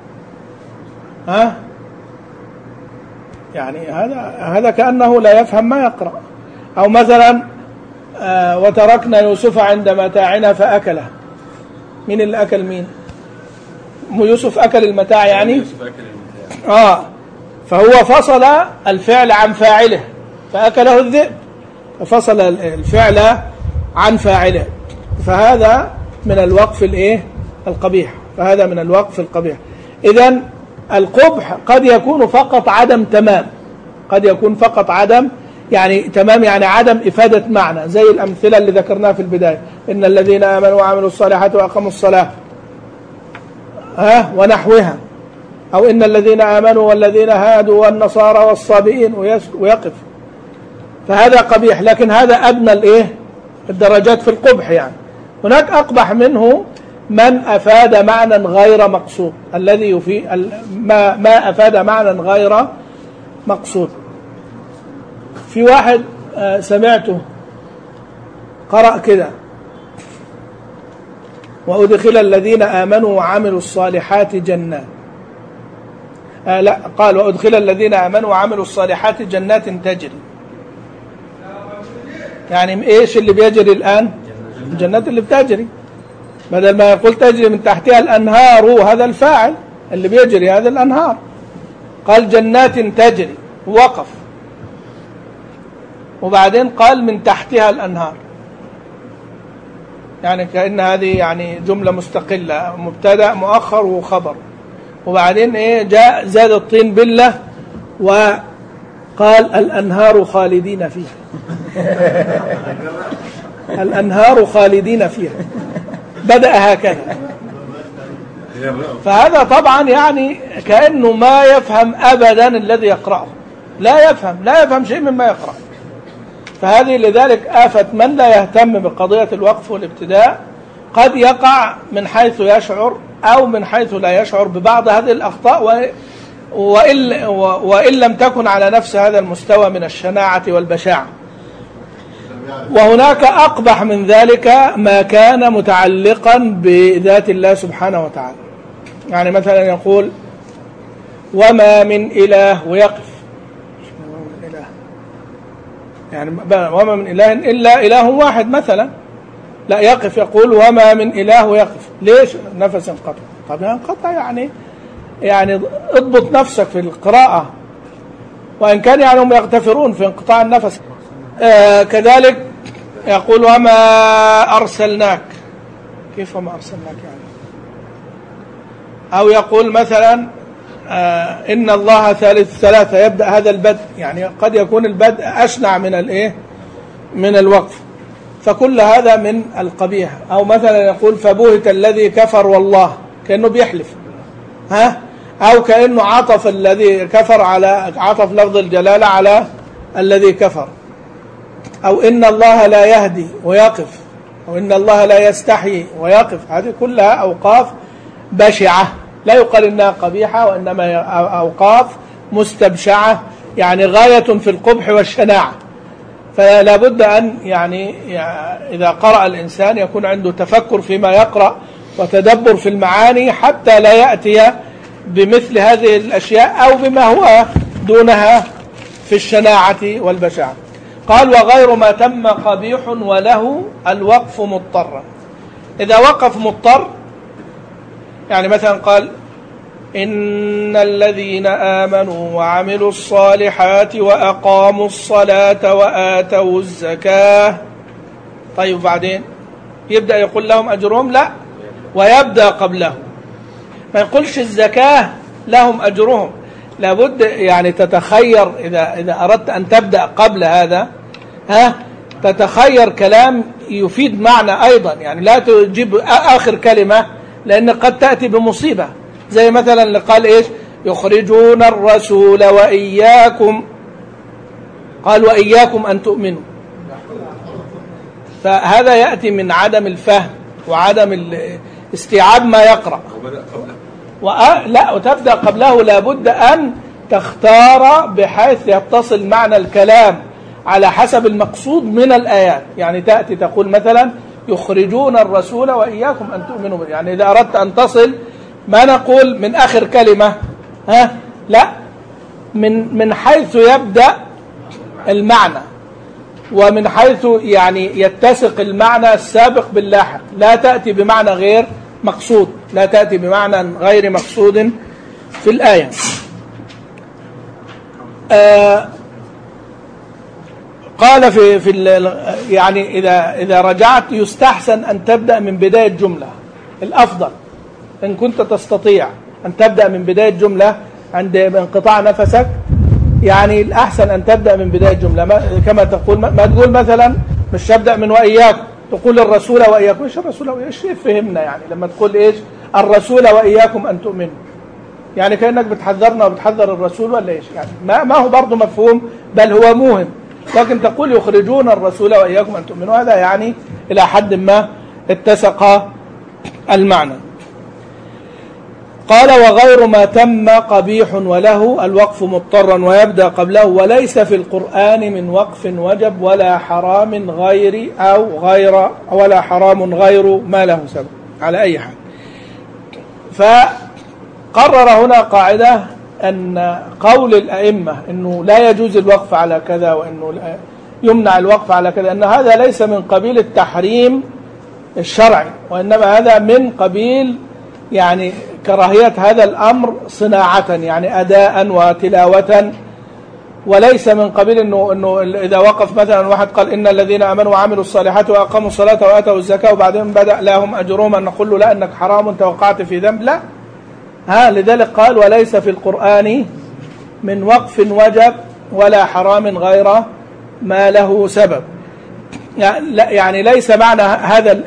يعني هذا كأنه لا يفهم ما يقرأ. أو مثلا وتركنا يوسف عند متاعنا فأكله. مين اللي أكل مين؟ يوسف أكل المتاع يعني؟ فهو فصل الفعل عن فاعله فأكله الذئب، ففصل الفعل عن فاعله، فهذا من الوقف الايه؟ القبيح. فهذا من الوقف القبيح. إذن القبح قد يكون فقط عدم تمام، قد يكون فقط عدم يعني تمام، يعني عدم إفادة معنى، زي الأمثلة اللي ذكرناها في البداية، إن الذين آمنوا وعملوا الصالحات وأقاموا الصلاة ونحوها، أو إن الذين آمنوا والذين هادوا والنصارى والصابئين، ويقف. فهذا قبيح، لكن هذا أدنى الايه؟ الدرجات في القبح. يعني هناك أقبح منه من أفاد معنى غير مقصود، الذي يفيد ما أفاد معنى غير مقصود. في واحد سمعته قرأ كده وأدخل الذين آمنوا وعملوا الصالحات جنات، لا، قال وأدخل الذين آمنوا وعملوا الصالحات جنات تجري. يعني إيش اللي بيجري الآن؟ الجنات اللي بتجري، بدل ما يقول تجري من تحتها الأنهار، هذا الفاعل اللي بيجري هذا الأنهار، قال جنات تجري وقف، وبعدين قال من تحتها الأنهار، يعني كأن هذه يعني جملة مستقلة، مبتدأ مؤخر وخبر، وبعدين إيه جاء زاد الطين بلة وقال الأنهار خالدين فيها. الأنهار خالدين فيها، بدأ هكذا. فهذا طبعا يعني كأنه ما يفهم أبدا الذي يقرأه، لا يفهم شيء مما يقرأ. فهذه لذلك آفة من لا يهتم بقضية الوقف والابتداء، قد يقع من حيث يشعر أو من حيث لا يشعر ببعض هذه الأخطاء، وإن لم تكن على نفس هذا المستوى من الشناعة والبشاعة. وهناك أقبح من ذلك ما كان متعلقا بذات الله سبحانه وتعالى. يعني مثلا يقول وما من إله ويقف، يعني وما من إله إلا إله واحد مثلا، لا يقف، يقول وما من إله ويقف. ليش؟ نفس انقطع. طب انقطع يعني اضبط نفسك في القراءة، وإن كان يعني هم يغتفرون في انقطاع النفس. كذلك يقول وما أرسلناك، كيف وما أرسلناك يعني؟ أو يقول مثلا إن الله ثالث ثلاثة، يبدأ هذا البدء، يعني قد يكون البدء أشنع من الإيه؟ من الوقف. فكل هذا من القبيح. أو مثلا يقول فبهت الذي كفر والله، كأنه بيحلف، أو كأنه عطف الذي كفر على عطف لفظ الجلالة على الذي كفر. أو إن الله لا يهدي ويقف، أو إن الله لا يستحيي ويقف. هذه كلها أوقاف بشعة، لا يقال إنها قبيحة، وإنما أوقاف مستبشعة، يعني غاية في القبح والشناعة. فلا بد أن يعني إذا قرأ الإنسان يكون عنده تفكر فيما يقرأ وتدبر في المعاني، حتى لا يأتي بمثل هذه الأشياء أو بما هو دونها في الشناعة والبشاعة. قال وغير ما تم قبيح وله الوقف مضطرا. إذا وقف مضطر، يعني مثلا قال إن الذين آمنوا وعملوا الصالحات وأقاموا الصلاة وآتوا الزكاة، طيب بعدين يبدأ يقول لهم أجرهم؟ لا، ويبدأ قبله. ما يقولش الزكاة لهم أجرهم، لابد يعني تتخير إذا أردت أن تبدأ قبل هذا تتخير كلام يفيد معنى أيضا، يعني لا تجيب آخر كلمة، لأن قد تأتي بمصيبة. زي مثلا اللي قال إيش يخرجون الرسول وإياكم، قال وإياكم أن تؤمنوا، فهذا يأتي من عدم الفهم وعدم استيعاب ما يقرأ. لا، وتبدأ قبله لابد أن تختار بحيث يتصل معنى الكلام على حسب المقصود من الآيات. يعني تأتي تقول مثلا يخرجون الرسول وإياكم أن تؤمنوا، يعني إذا أردت أن تصل ما نقول من آخر كلمة، لا، من حيث يبدأ المعنى ومن حيث يعني يتسق المعنى السابق باللاحق، لا تأتي بمعنى غير مقصود، لا تأتي بمعنى غير مقصود في الآية. قال يعني إذا رجعت يستحسن أن تبدأ من بداية جملة، الأفضل إن كنت تستطيع أن تبدأ من بداية جملة عند انقطاع نفسك، يعني الأحسن أن تبدأ من بداية جملة، كما تقول ما تقول مثلا مش تبدأ من وإياكم، تقول الرسول وإياكم. إيش الرسول وإياكم؟ إيش فهمنا يعني لما تقول إيش الرسول وإياكم أن تؤمنوا؟ يعني كأنك بتحذرنا وبتحذر الرسول ولا إيش؟ يعني ما هو برضو مفهوم، بل هو موهم. لكن تقول يخرجون الرسول وإياكم أن تؤمنوا، هذا يعني إلى حد ما اتسق المعنى. قال وغير ما تم قبيح وله الوقف مضطرا ويبدأ قبله، وليس في القرآن من وقف وجب ولا حرام غير ولا حرام غير ما له سبب على أي حال. فقرر هنا قاعدة أن قول الأئمة أنه لا يجوز الوقف على كذا وأنه يمنع الوقف على كذا، أن هذا ليس من قبيل التحريم الشرعي، وإنما هذا من قبيل يعني كراهية هذا الأمر صناعة، يعني أداء وتلاوة، وليس من قبيل إنه إذا وقف مثلا واحد قال إن الذين آمنوا وعملوا الصالحات وأقاموا الصلاة وآتوا الزكاة وبعدين بدأ لهم أجرهم، أن نقول له لا إنك حرام أنت وقعت في ذنب، لا. لذلك قال وليس في القرآن من وقف وجب ولا حرام غير ما له سبب. يعني ليس معنى هذا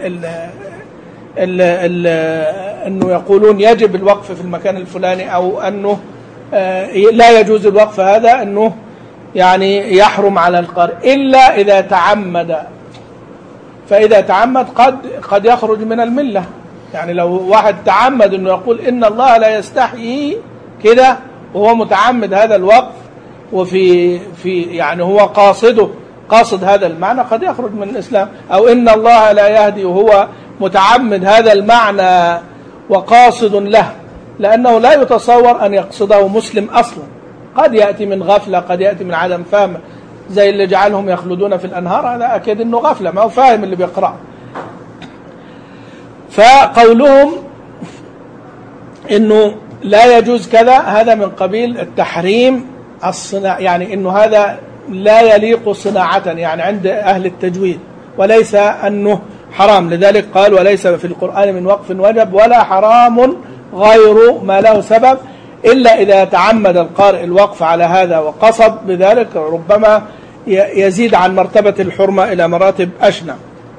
أنه يقولون يجب الوقف في المكان الفلاني أو أنه لا يجوز الوقف، هذا أنه يعني يحرم على القارئ إلا إذا تعمد. فإذا تعمد قد يخرج من الملة. يعني لو واحد تعمد أنه يقول إن الله لا يستحيي كده وهو متعمد هذا الوقف وفي يعني هو قاصد هذا المعنى، قد يخرج من الإسلام. أو إن الله لا يهدي وهو متعمد هذا المعنى وقاصد له، لأنه لا يتصور أن يقصده مسلم أصلا، قد يأتي من غفلة، قد يأتي من عدم فهم، زي اللي جعلهم يخلدون في الأنهار، هذا أكيد أنه غفلة، ما هو فاهم اللي بيقرأ. فقولهم أنه لا يجوز كذا هذا من قبيل التحريم الصناعة، يعني أنه هذا لا يليق صناعة يعني عند أهل التجويد، وليس أنه حرام. لذلك قال وليس في القرآن من وقف وجب ولا حرام غير ما له سبب، إلا إذا تعمد القارئ الوقف على هذا وقصد بذلك ربما يزيد عن مرتبة الحرمة إلى مراتب أشنع.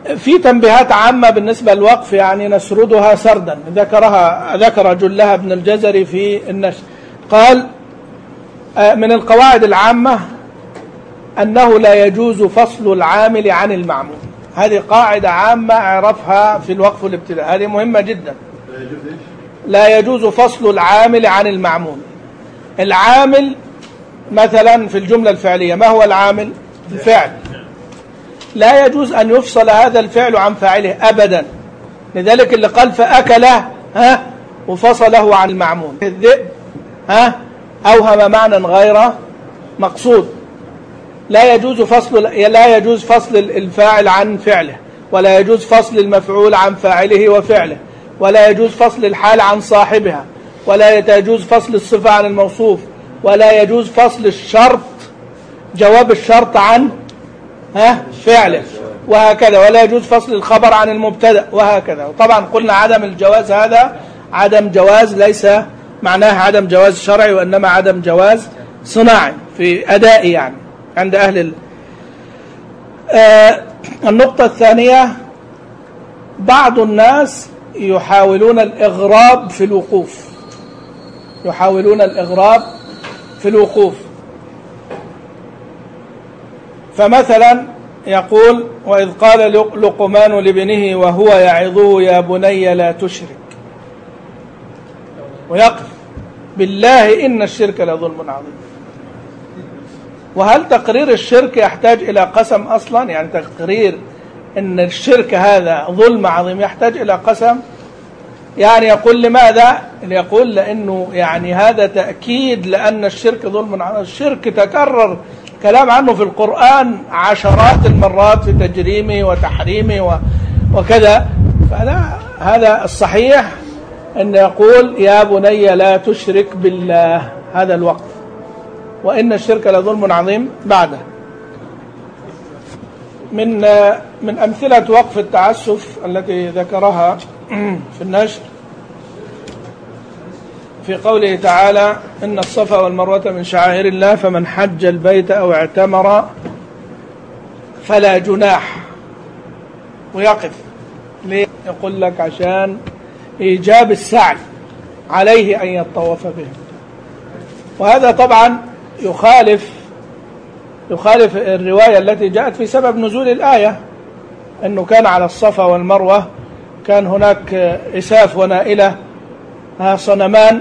في تنبيهات عامة بالنسبة للوقف يعني نسردها سردا ذكر جلها ابن الجزري في النشر. قال من القواعد العامة أنه لا يجوز فصل العامل عن المعمول. هذه قاعدة عامة اعرفها في الوقف والابتداء، هذه مهمة جدا. لا يجوز فصل العامل عن المعمول. العامل مثلا في الجملة الفعلية، ما هو العامل؟ الفعل. لا يجوز أن يفصل هذا الفعل عن فاعله أبدا. لذلك اللي قال فأكله وفصله عن المعمول. الذئب أوهم معنى غير مقصود. لا يجوز فصل الفاعل عن فعله، ولا يجوز فصل المفعول عن فاعله وفعله، ولا يجوز فصل الحال عن صاحبها، ولا يجوز فصل الصفة عن الموصوف، ولا يجوز فصل الشرط جواب الشرط عن فعله، وهكذا، ولا يجوز فصل الخبر عن المبتدأ، وهكذا. وطبعا قلنا عدم الجواز هذا عدم جواز، ليس معناه عدم جواز شرعي، وإنما عدم جواز صناعي في أدائي يعني عند أهل النقطة الثانية، بعض الناس يحاولون الإغراب في الوقوف. فمثلا يقول وإذ قال لقمان لابنه وهو يعظه يا بني لا تشرك، ويقف بالله إن الشرك لظلم عظيم. وهل تقرير الشرك يحتاج إلى قسم أصلا؟ يعني تقرير إن الشرك هذا ظلم عظيم يحتاج إلى قسم؟ يعني يقول لماذا؟ يقول لأنه يعني هذا تأكيد لأن الشرك ظلم عظيم. الشرك تكرر كلام عنه في القرآن عشرات المرات في تجريمه وتحريمه وكذا. هذا الصحيح أن يقول يا بني لا تشرك بالله، هذا الوقف، وإن الشرك لظلم عظيم بعده. من أمثلة وقف التعسف التي ذكرها في النشر في قوله تعالى إن الصفا والمروة من شعائر الله فمن حج البيت أو اعتمر فلا جناح، ويقف. ليه؟ يقول لك عشان إيجاب السعي عليه أن يطوف به. وهذا طبعا يخالف الرواية التي جاءت في سبب نزول الآية، أنه كان على الصفا والمروة كان هناك إساف ونائلة صنمان،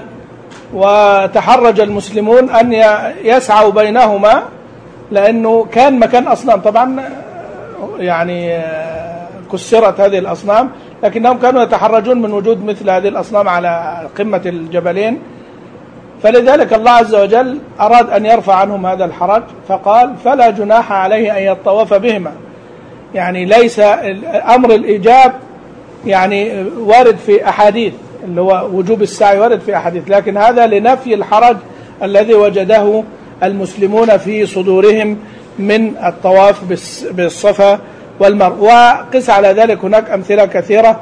وتحرج المسلمون أن يسعوا بينهما لأنه كان مكان أصنام. طبعا يعني كسرت هذه الأصنام، لكنهم كانوا يتحرجون من وجود مثل هذه الأصنام على قمة الجبلين. فلذلك الله عز وجل أراد أن يرفع عنهم هذا الحرج، فقال فلا جناح عليه أن يطوف بهما. يعني ليس أمر الإيجاب يعني وارد في أحاديث، اللي هو وجوب السعي وارد في أحاديث، لكن هذا لنفي الحرج الذي وجده المسلمون في صدورهم من الطواف بالصفا والمروة. وقس على ذلك هناك أمثلة كثيرة.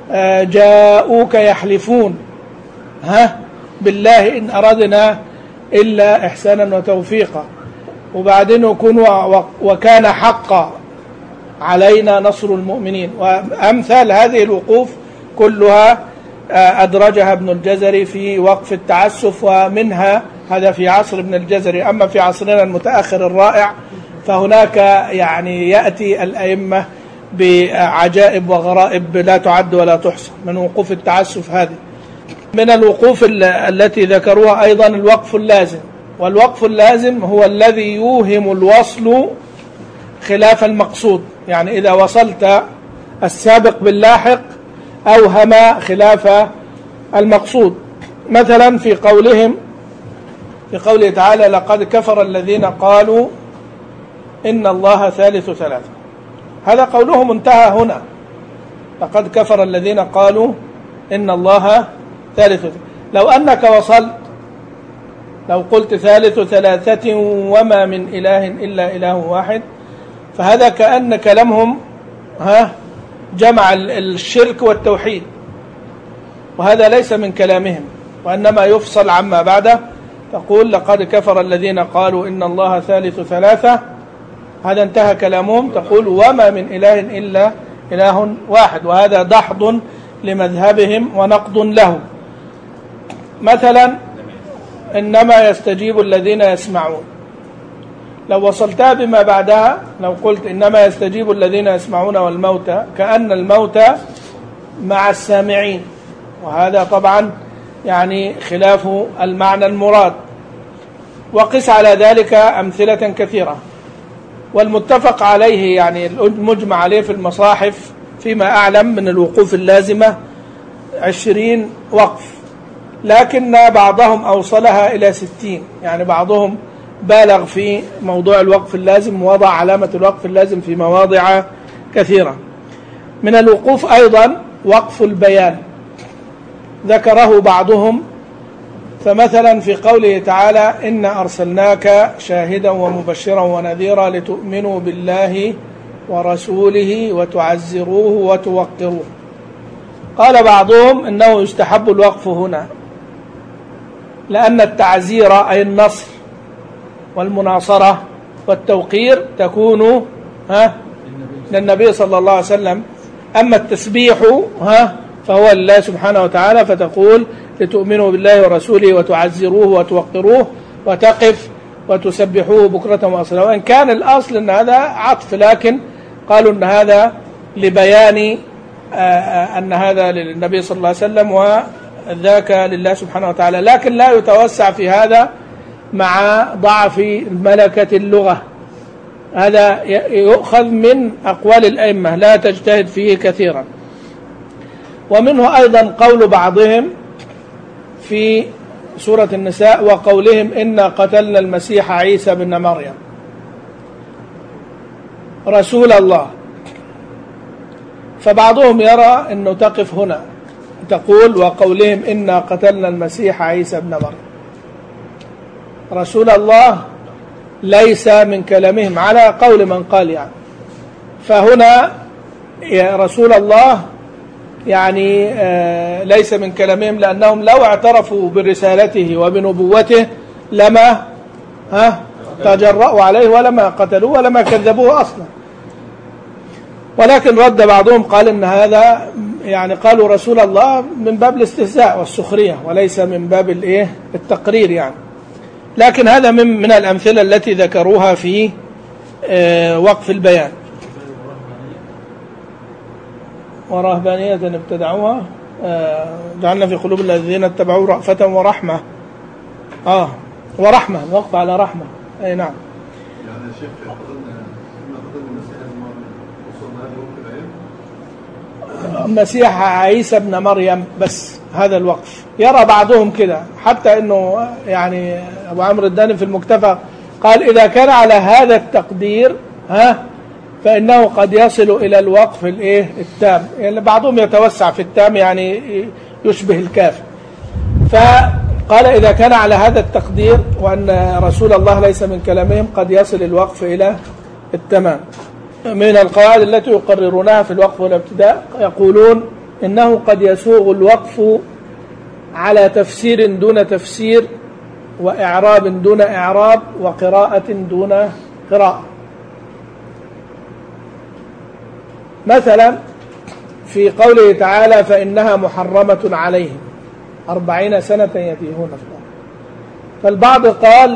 جاءوك يحلفون بالله إن أردنا إلا إحسانا وتوفيقا، وبعدين يكون وكان حقا علينا نصر المؤمنين. وأمثال هذه الوقوف كلها أدرجها ابن الجزري في وقف التعسف، ومنها هذا في عصر ابن الجزري. أما في عصرنا المتأخر الرائع فهناك يعني يأتي الأئمة بعجائب وغرائب لا تعد ولا تحصى من وقوف التعسف هذه. من الوقوف التي ذكروها أيضا الوقف اللازم. والوقف اللازم هو الذي يوهم الوصل خلاف المقصود، يعني إذا وصلت السابق باللاحق أوهم خلاف المقصود. مثلا في قوله تعالى لقد كفر الذين قالوا إن الله ثالث ثلاثة، هذا قولهم انتهى هنا. لقد كفر الذين قالوا إن الله ثالث ثلاثة. لو أنك وصلت، لو قلت ثالث ثلاثة وما من إله إلا إله واحد، فهذا كأن كلامهم جمع الشرك والتوحيد، وهذا ليس من كلامهم، وإنما يفصل عما بعده. تقول لقد كفر الذين قالوا إن الله ثالث ثلاثة، هذا انتهى كلامهم. تقول وما من إله إلا إله واحد، وهذا دحض لمذهبهم ونقض له. مثلا إنما يستجيب الذين يسمعون، لو وصلتها بما بعدها، لو قلت إنما يستجيب الذين يسمعون والموتى، كأن الموتى مع السامعين، وهذا طبعا يعني خلاف المعنى المراد. وقس على ذلك أمثلة كثيرة. والمتفق عليه يعني المجمع عليه في المصاحف فيما أعلم من الوقوف اللازمة 20 وقف، لكن بعضهم أوصلها إلى 60، يعني بعضهم بالغ في موضوع الوقف اللازم ووضع علامة الوقف اللازم في مواضع كثيرة. من الوقوف أيضا وقف البيان، ذكره بعضهم، فمثلا في قوله تعالى إنا أرسلناك شاهدا ومبشرا ونذيرا لتؤمنوا بالله ورسوله وتعزروه وتوقروه. قال بعضهم إنه يستحب الوقف هنا، لأن التعزير أي النصر والمناصرة والتوقير تكون للنبي صلى الله عليه وسلم، أما التسبيح فهو لله سبحانه وتعالى، فتقول لتؤمنوا بالله ورسوله وتعزروه وتوقروه وتقف وتسبحوه بكرة وأصيلا. وإن كان الأصل أن هذا عطف، لكن قالوا أن هذا لبيان أن هذا للنبي صلى الله عليه وسلم وذاك لله سبحانه وتعالى، لكن لا يتوسع في هذا مع ضعف ملكة اللغة. هذا يؤخذ من أقوال الأئمة، لا تجتهد فيه كثيرا. ومنه أيضا قول بعضهم في سورة النساء وقولهم إنا قتلنا المسيح عيسى بن مريم رسول الله، فبعضهم يرى أنه تقف هنا تقول وقولهم إنا قتلنا المسيح عيسى بن مريم رسول الله، ليس من كلامهم على قول من قال يعني. فهنا يا رسول الله يعني ليس من كلامهم، لأنهم لو اعترفوا برسالته وبنبوته لما تجرأوا عليه ولما قتلوه ولما كذبوه أصلا. ولكن رد بعضهم قال إن هذا يعني قالوا رسول الله من باب الاستهزاء والسخرية وليس من باب التقرير يعني. لكن هذا من الأمثلة التي ذكروها في وقف البيان. ورهبانية ابتدعوها جعلنا في قلوب الذين اتبعوا رأفة ورحمة. ورحمة، الوقف على رحمة. أي نعم. يعني الشيخ المسيح عيسى ابن مريم بس هذا الوقف. يرى بعضهم كده، حتى انه يعني ابو عمرو الداني في المكتفى قال اذا كان على هذا التقدير فانه قد يصل الى الوقف التام، يعني بعضهم يتوسع في التام يعني يشبه الكاف. فقال اذا كان على هذا التقدير وان رسول الله ليس من كلامهم قد يصل الوقف الى التمام. من القواعد التي يقررونها في الوقف والابتداء يقولون إنه قد يسوغ الوقف على تفسير دون تفسير، وإعراب دون إعراب، وقراءة دون قراءة. مثلا في قوله تعالى فإنها محرمة عليهم 40 سنة يتيهون في الأرض، فالبعض قال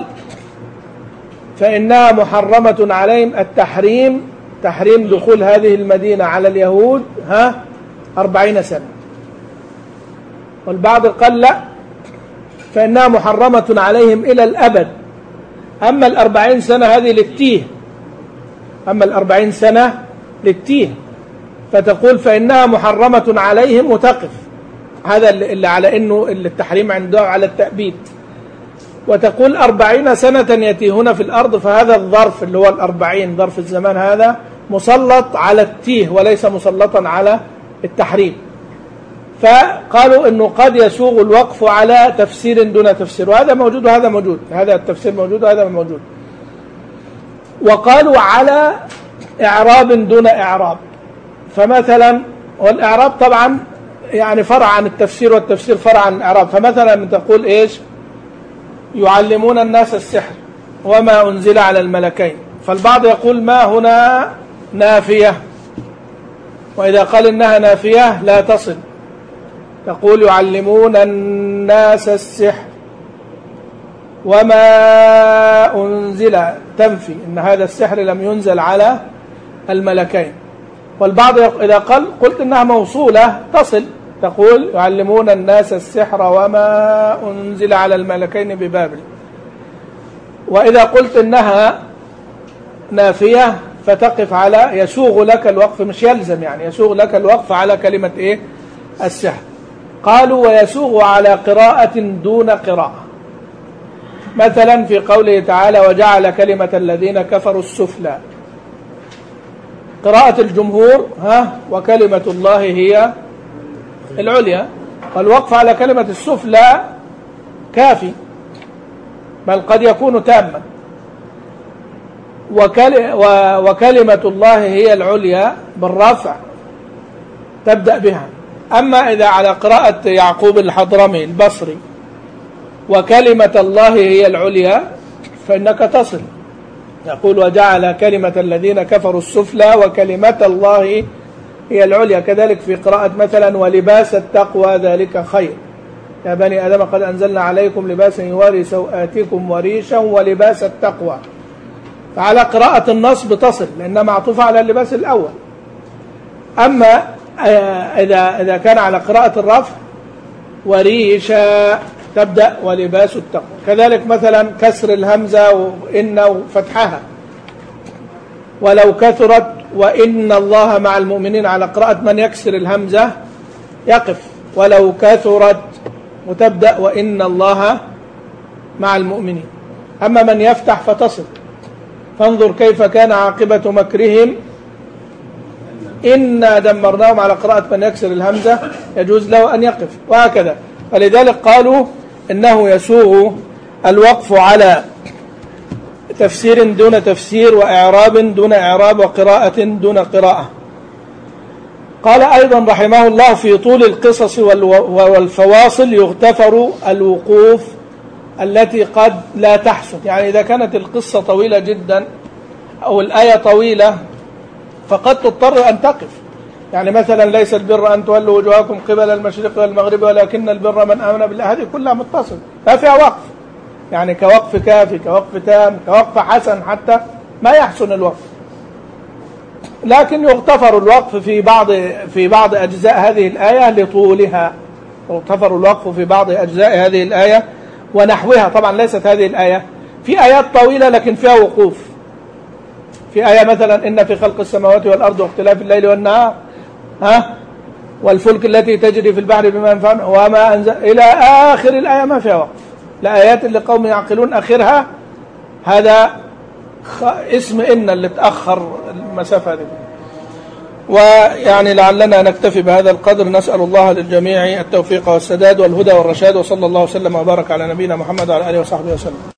فإنها محرمة عليهم التحريم، تحريم دخول هذه المدينة على اليهود 40 سنة. والبعض قال لا، فإنها محرمة عليهم إلى الأبد، أما 40 سنة هذه للتيه، أما 40 سنة للتيه، فتقول فإنها محرمة عليهم وتقف. هذا اللي على إنه التحريم عنده على التأبيد. وتقول 40 سنة يتيهون في الأرض، فهذا الظرف اللي هو 40 ظرف الزمان هذا مسلط على التيه وليس مسلطا على التحريم. فقالوا انه قد يسوغ الوقف على تفسير دون تفسير، وهذا موجود وهذا موجود، هذا التفسير موجود وهذا موجود. وقالوا على إعراب دون إعراب، فمثلا والإعراب طبعا يعني فرع عن التفسير والتفسير فرع عن الإعراب. فمثلا تقول إيش؟ يعلمون الناس السحر وما أنزل على الملكين، فالبعض يقول ما هنا نافية وإذا قال إنها نافية لا تصل، تقول يعلمون الناس السحر وما أنزل، تنفي إن هذا السحر لم ينزل على الملكين. والبعض إذا قلت إنها موصولة تصل، تقول يعلمون الناس السحر وما أنزل على الملكين ببابل. وإذا قلت إنها نافية فتقف على يسوغ لك الوقف، مش يلزم يعني، يسوغ لك الوقف على كلمة إيه؟ السحر. قالوا ويسوغ على قراءة دون قراءة، مثلا في قوله تعالى وجعل كلمة الذين كفروا السفلى، قراءة الجمهور وكلمة الله هي العليا، والوقف على كلمة السفلى كافي بل قد يكون تاما، وكلمة الله هي العليا بالرفع تبدأ بها. أما إذا على قراءة يعقوب الحضرمي البصري وكلمة الله هي العليا فإنك تصل، يقول وجعل كلمة الذين كفروا السفلى وكلمة الله هي العليا. كذلك في قراءة مثلا ولباس التقوى ذلك خير، يا بني آدم قد أنزلنا عليكم لباسا يواري سوآتكم وريشا ولباس التقوى. فعلى قراءة النصب تصل لأنها معطوفة على اللباس الأول. أما إذا كان على قراءة الرفع وريشا تبدأ ولباس التقوى. كذلك مثلا كسر الهمزة وإن وفتحها، ولو كثرت وإن الله مع المؤمنين، على قراءة من يكسر الهمزة يقف ولو كثرت وتبدأ وإن الله مع المؤمنين. أما من يفتح فتصل، فانظر كيف كان عاقبة مكرهم إنا دمرناهم، على قراءة من يكسر الهمزة يجوز له أن يقف، وهكذا. فلذلك قالوا إنه يسوغ الوقف على تفسير دون تفسير وإعراب دون إعراب وقراءة دون قراءة. قال أيضا رحمه الله في طول القصص والفواصل يغتفر الوقوف التي قد لا تحسن، يعني إذا كانت القصة طويلة جدا أو الآية طويلة فقد تضطر أن تقف. يعني مثلا ليس البر أن تولوا وجوهكم قبل المشرق والمغرب ولكن البر من آمن بالله، هذه كلها متصل ما فيها وقف، يعني كوقف كافي كوقف تام كوقف حسن حتى ما يحسن الوقف. لكن يغتفر الوقف في بعض أجزاء هذه الآية لطولها، يغتفر الوقف في بعض أجزاء هذه الآية ونحوها. طبعا ليست هذه الآية، في آيات طويلة لكن فيها وقوف. في آية مثلا إن في خلق السماوات والأرض واختلاف الليل والنهار والفلك التي تجري في البحر بما ينفعنا وما أنزل إلى آخر الآية ما فيها وقف. لآيات لقوم يعقلون آخرها هذا اسم إن اللي تأخر المسافة دي. ويعني لعلنا نكتفي بهذا القدر، نسأل الله للجميع التوفيق والسداد والهدى والرشاد، وصلى الله وسلم وبارك على نبينا محمد وعلى آله وصحبه وسلم.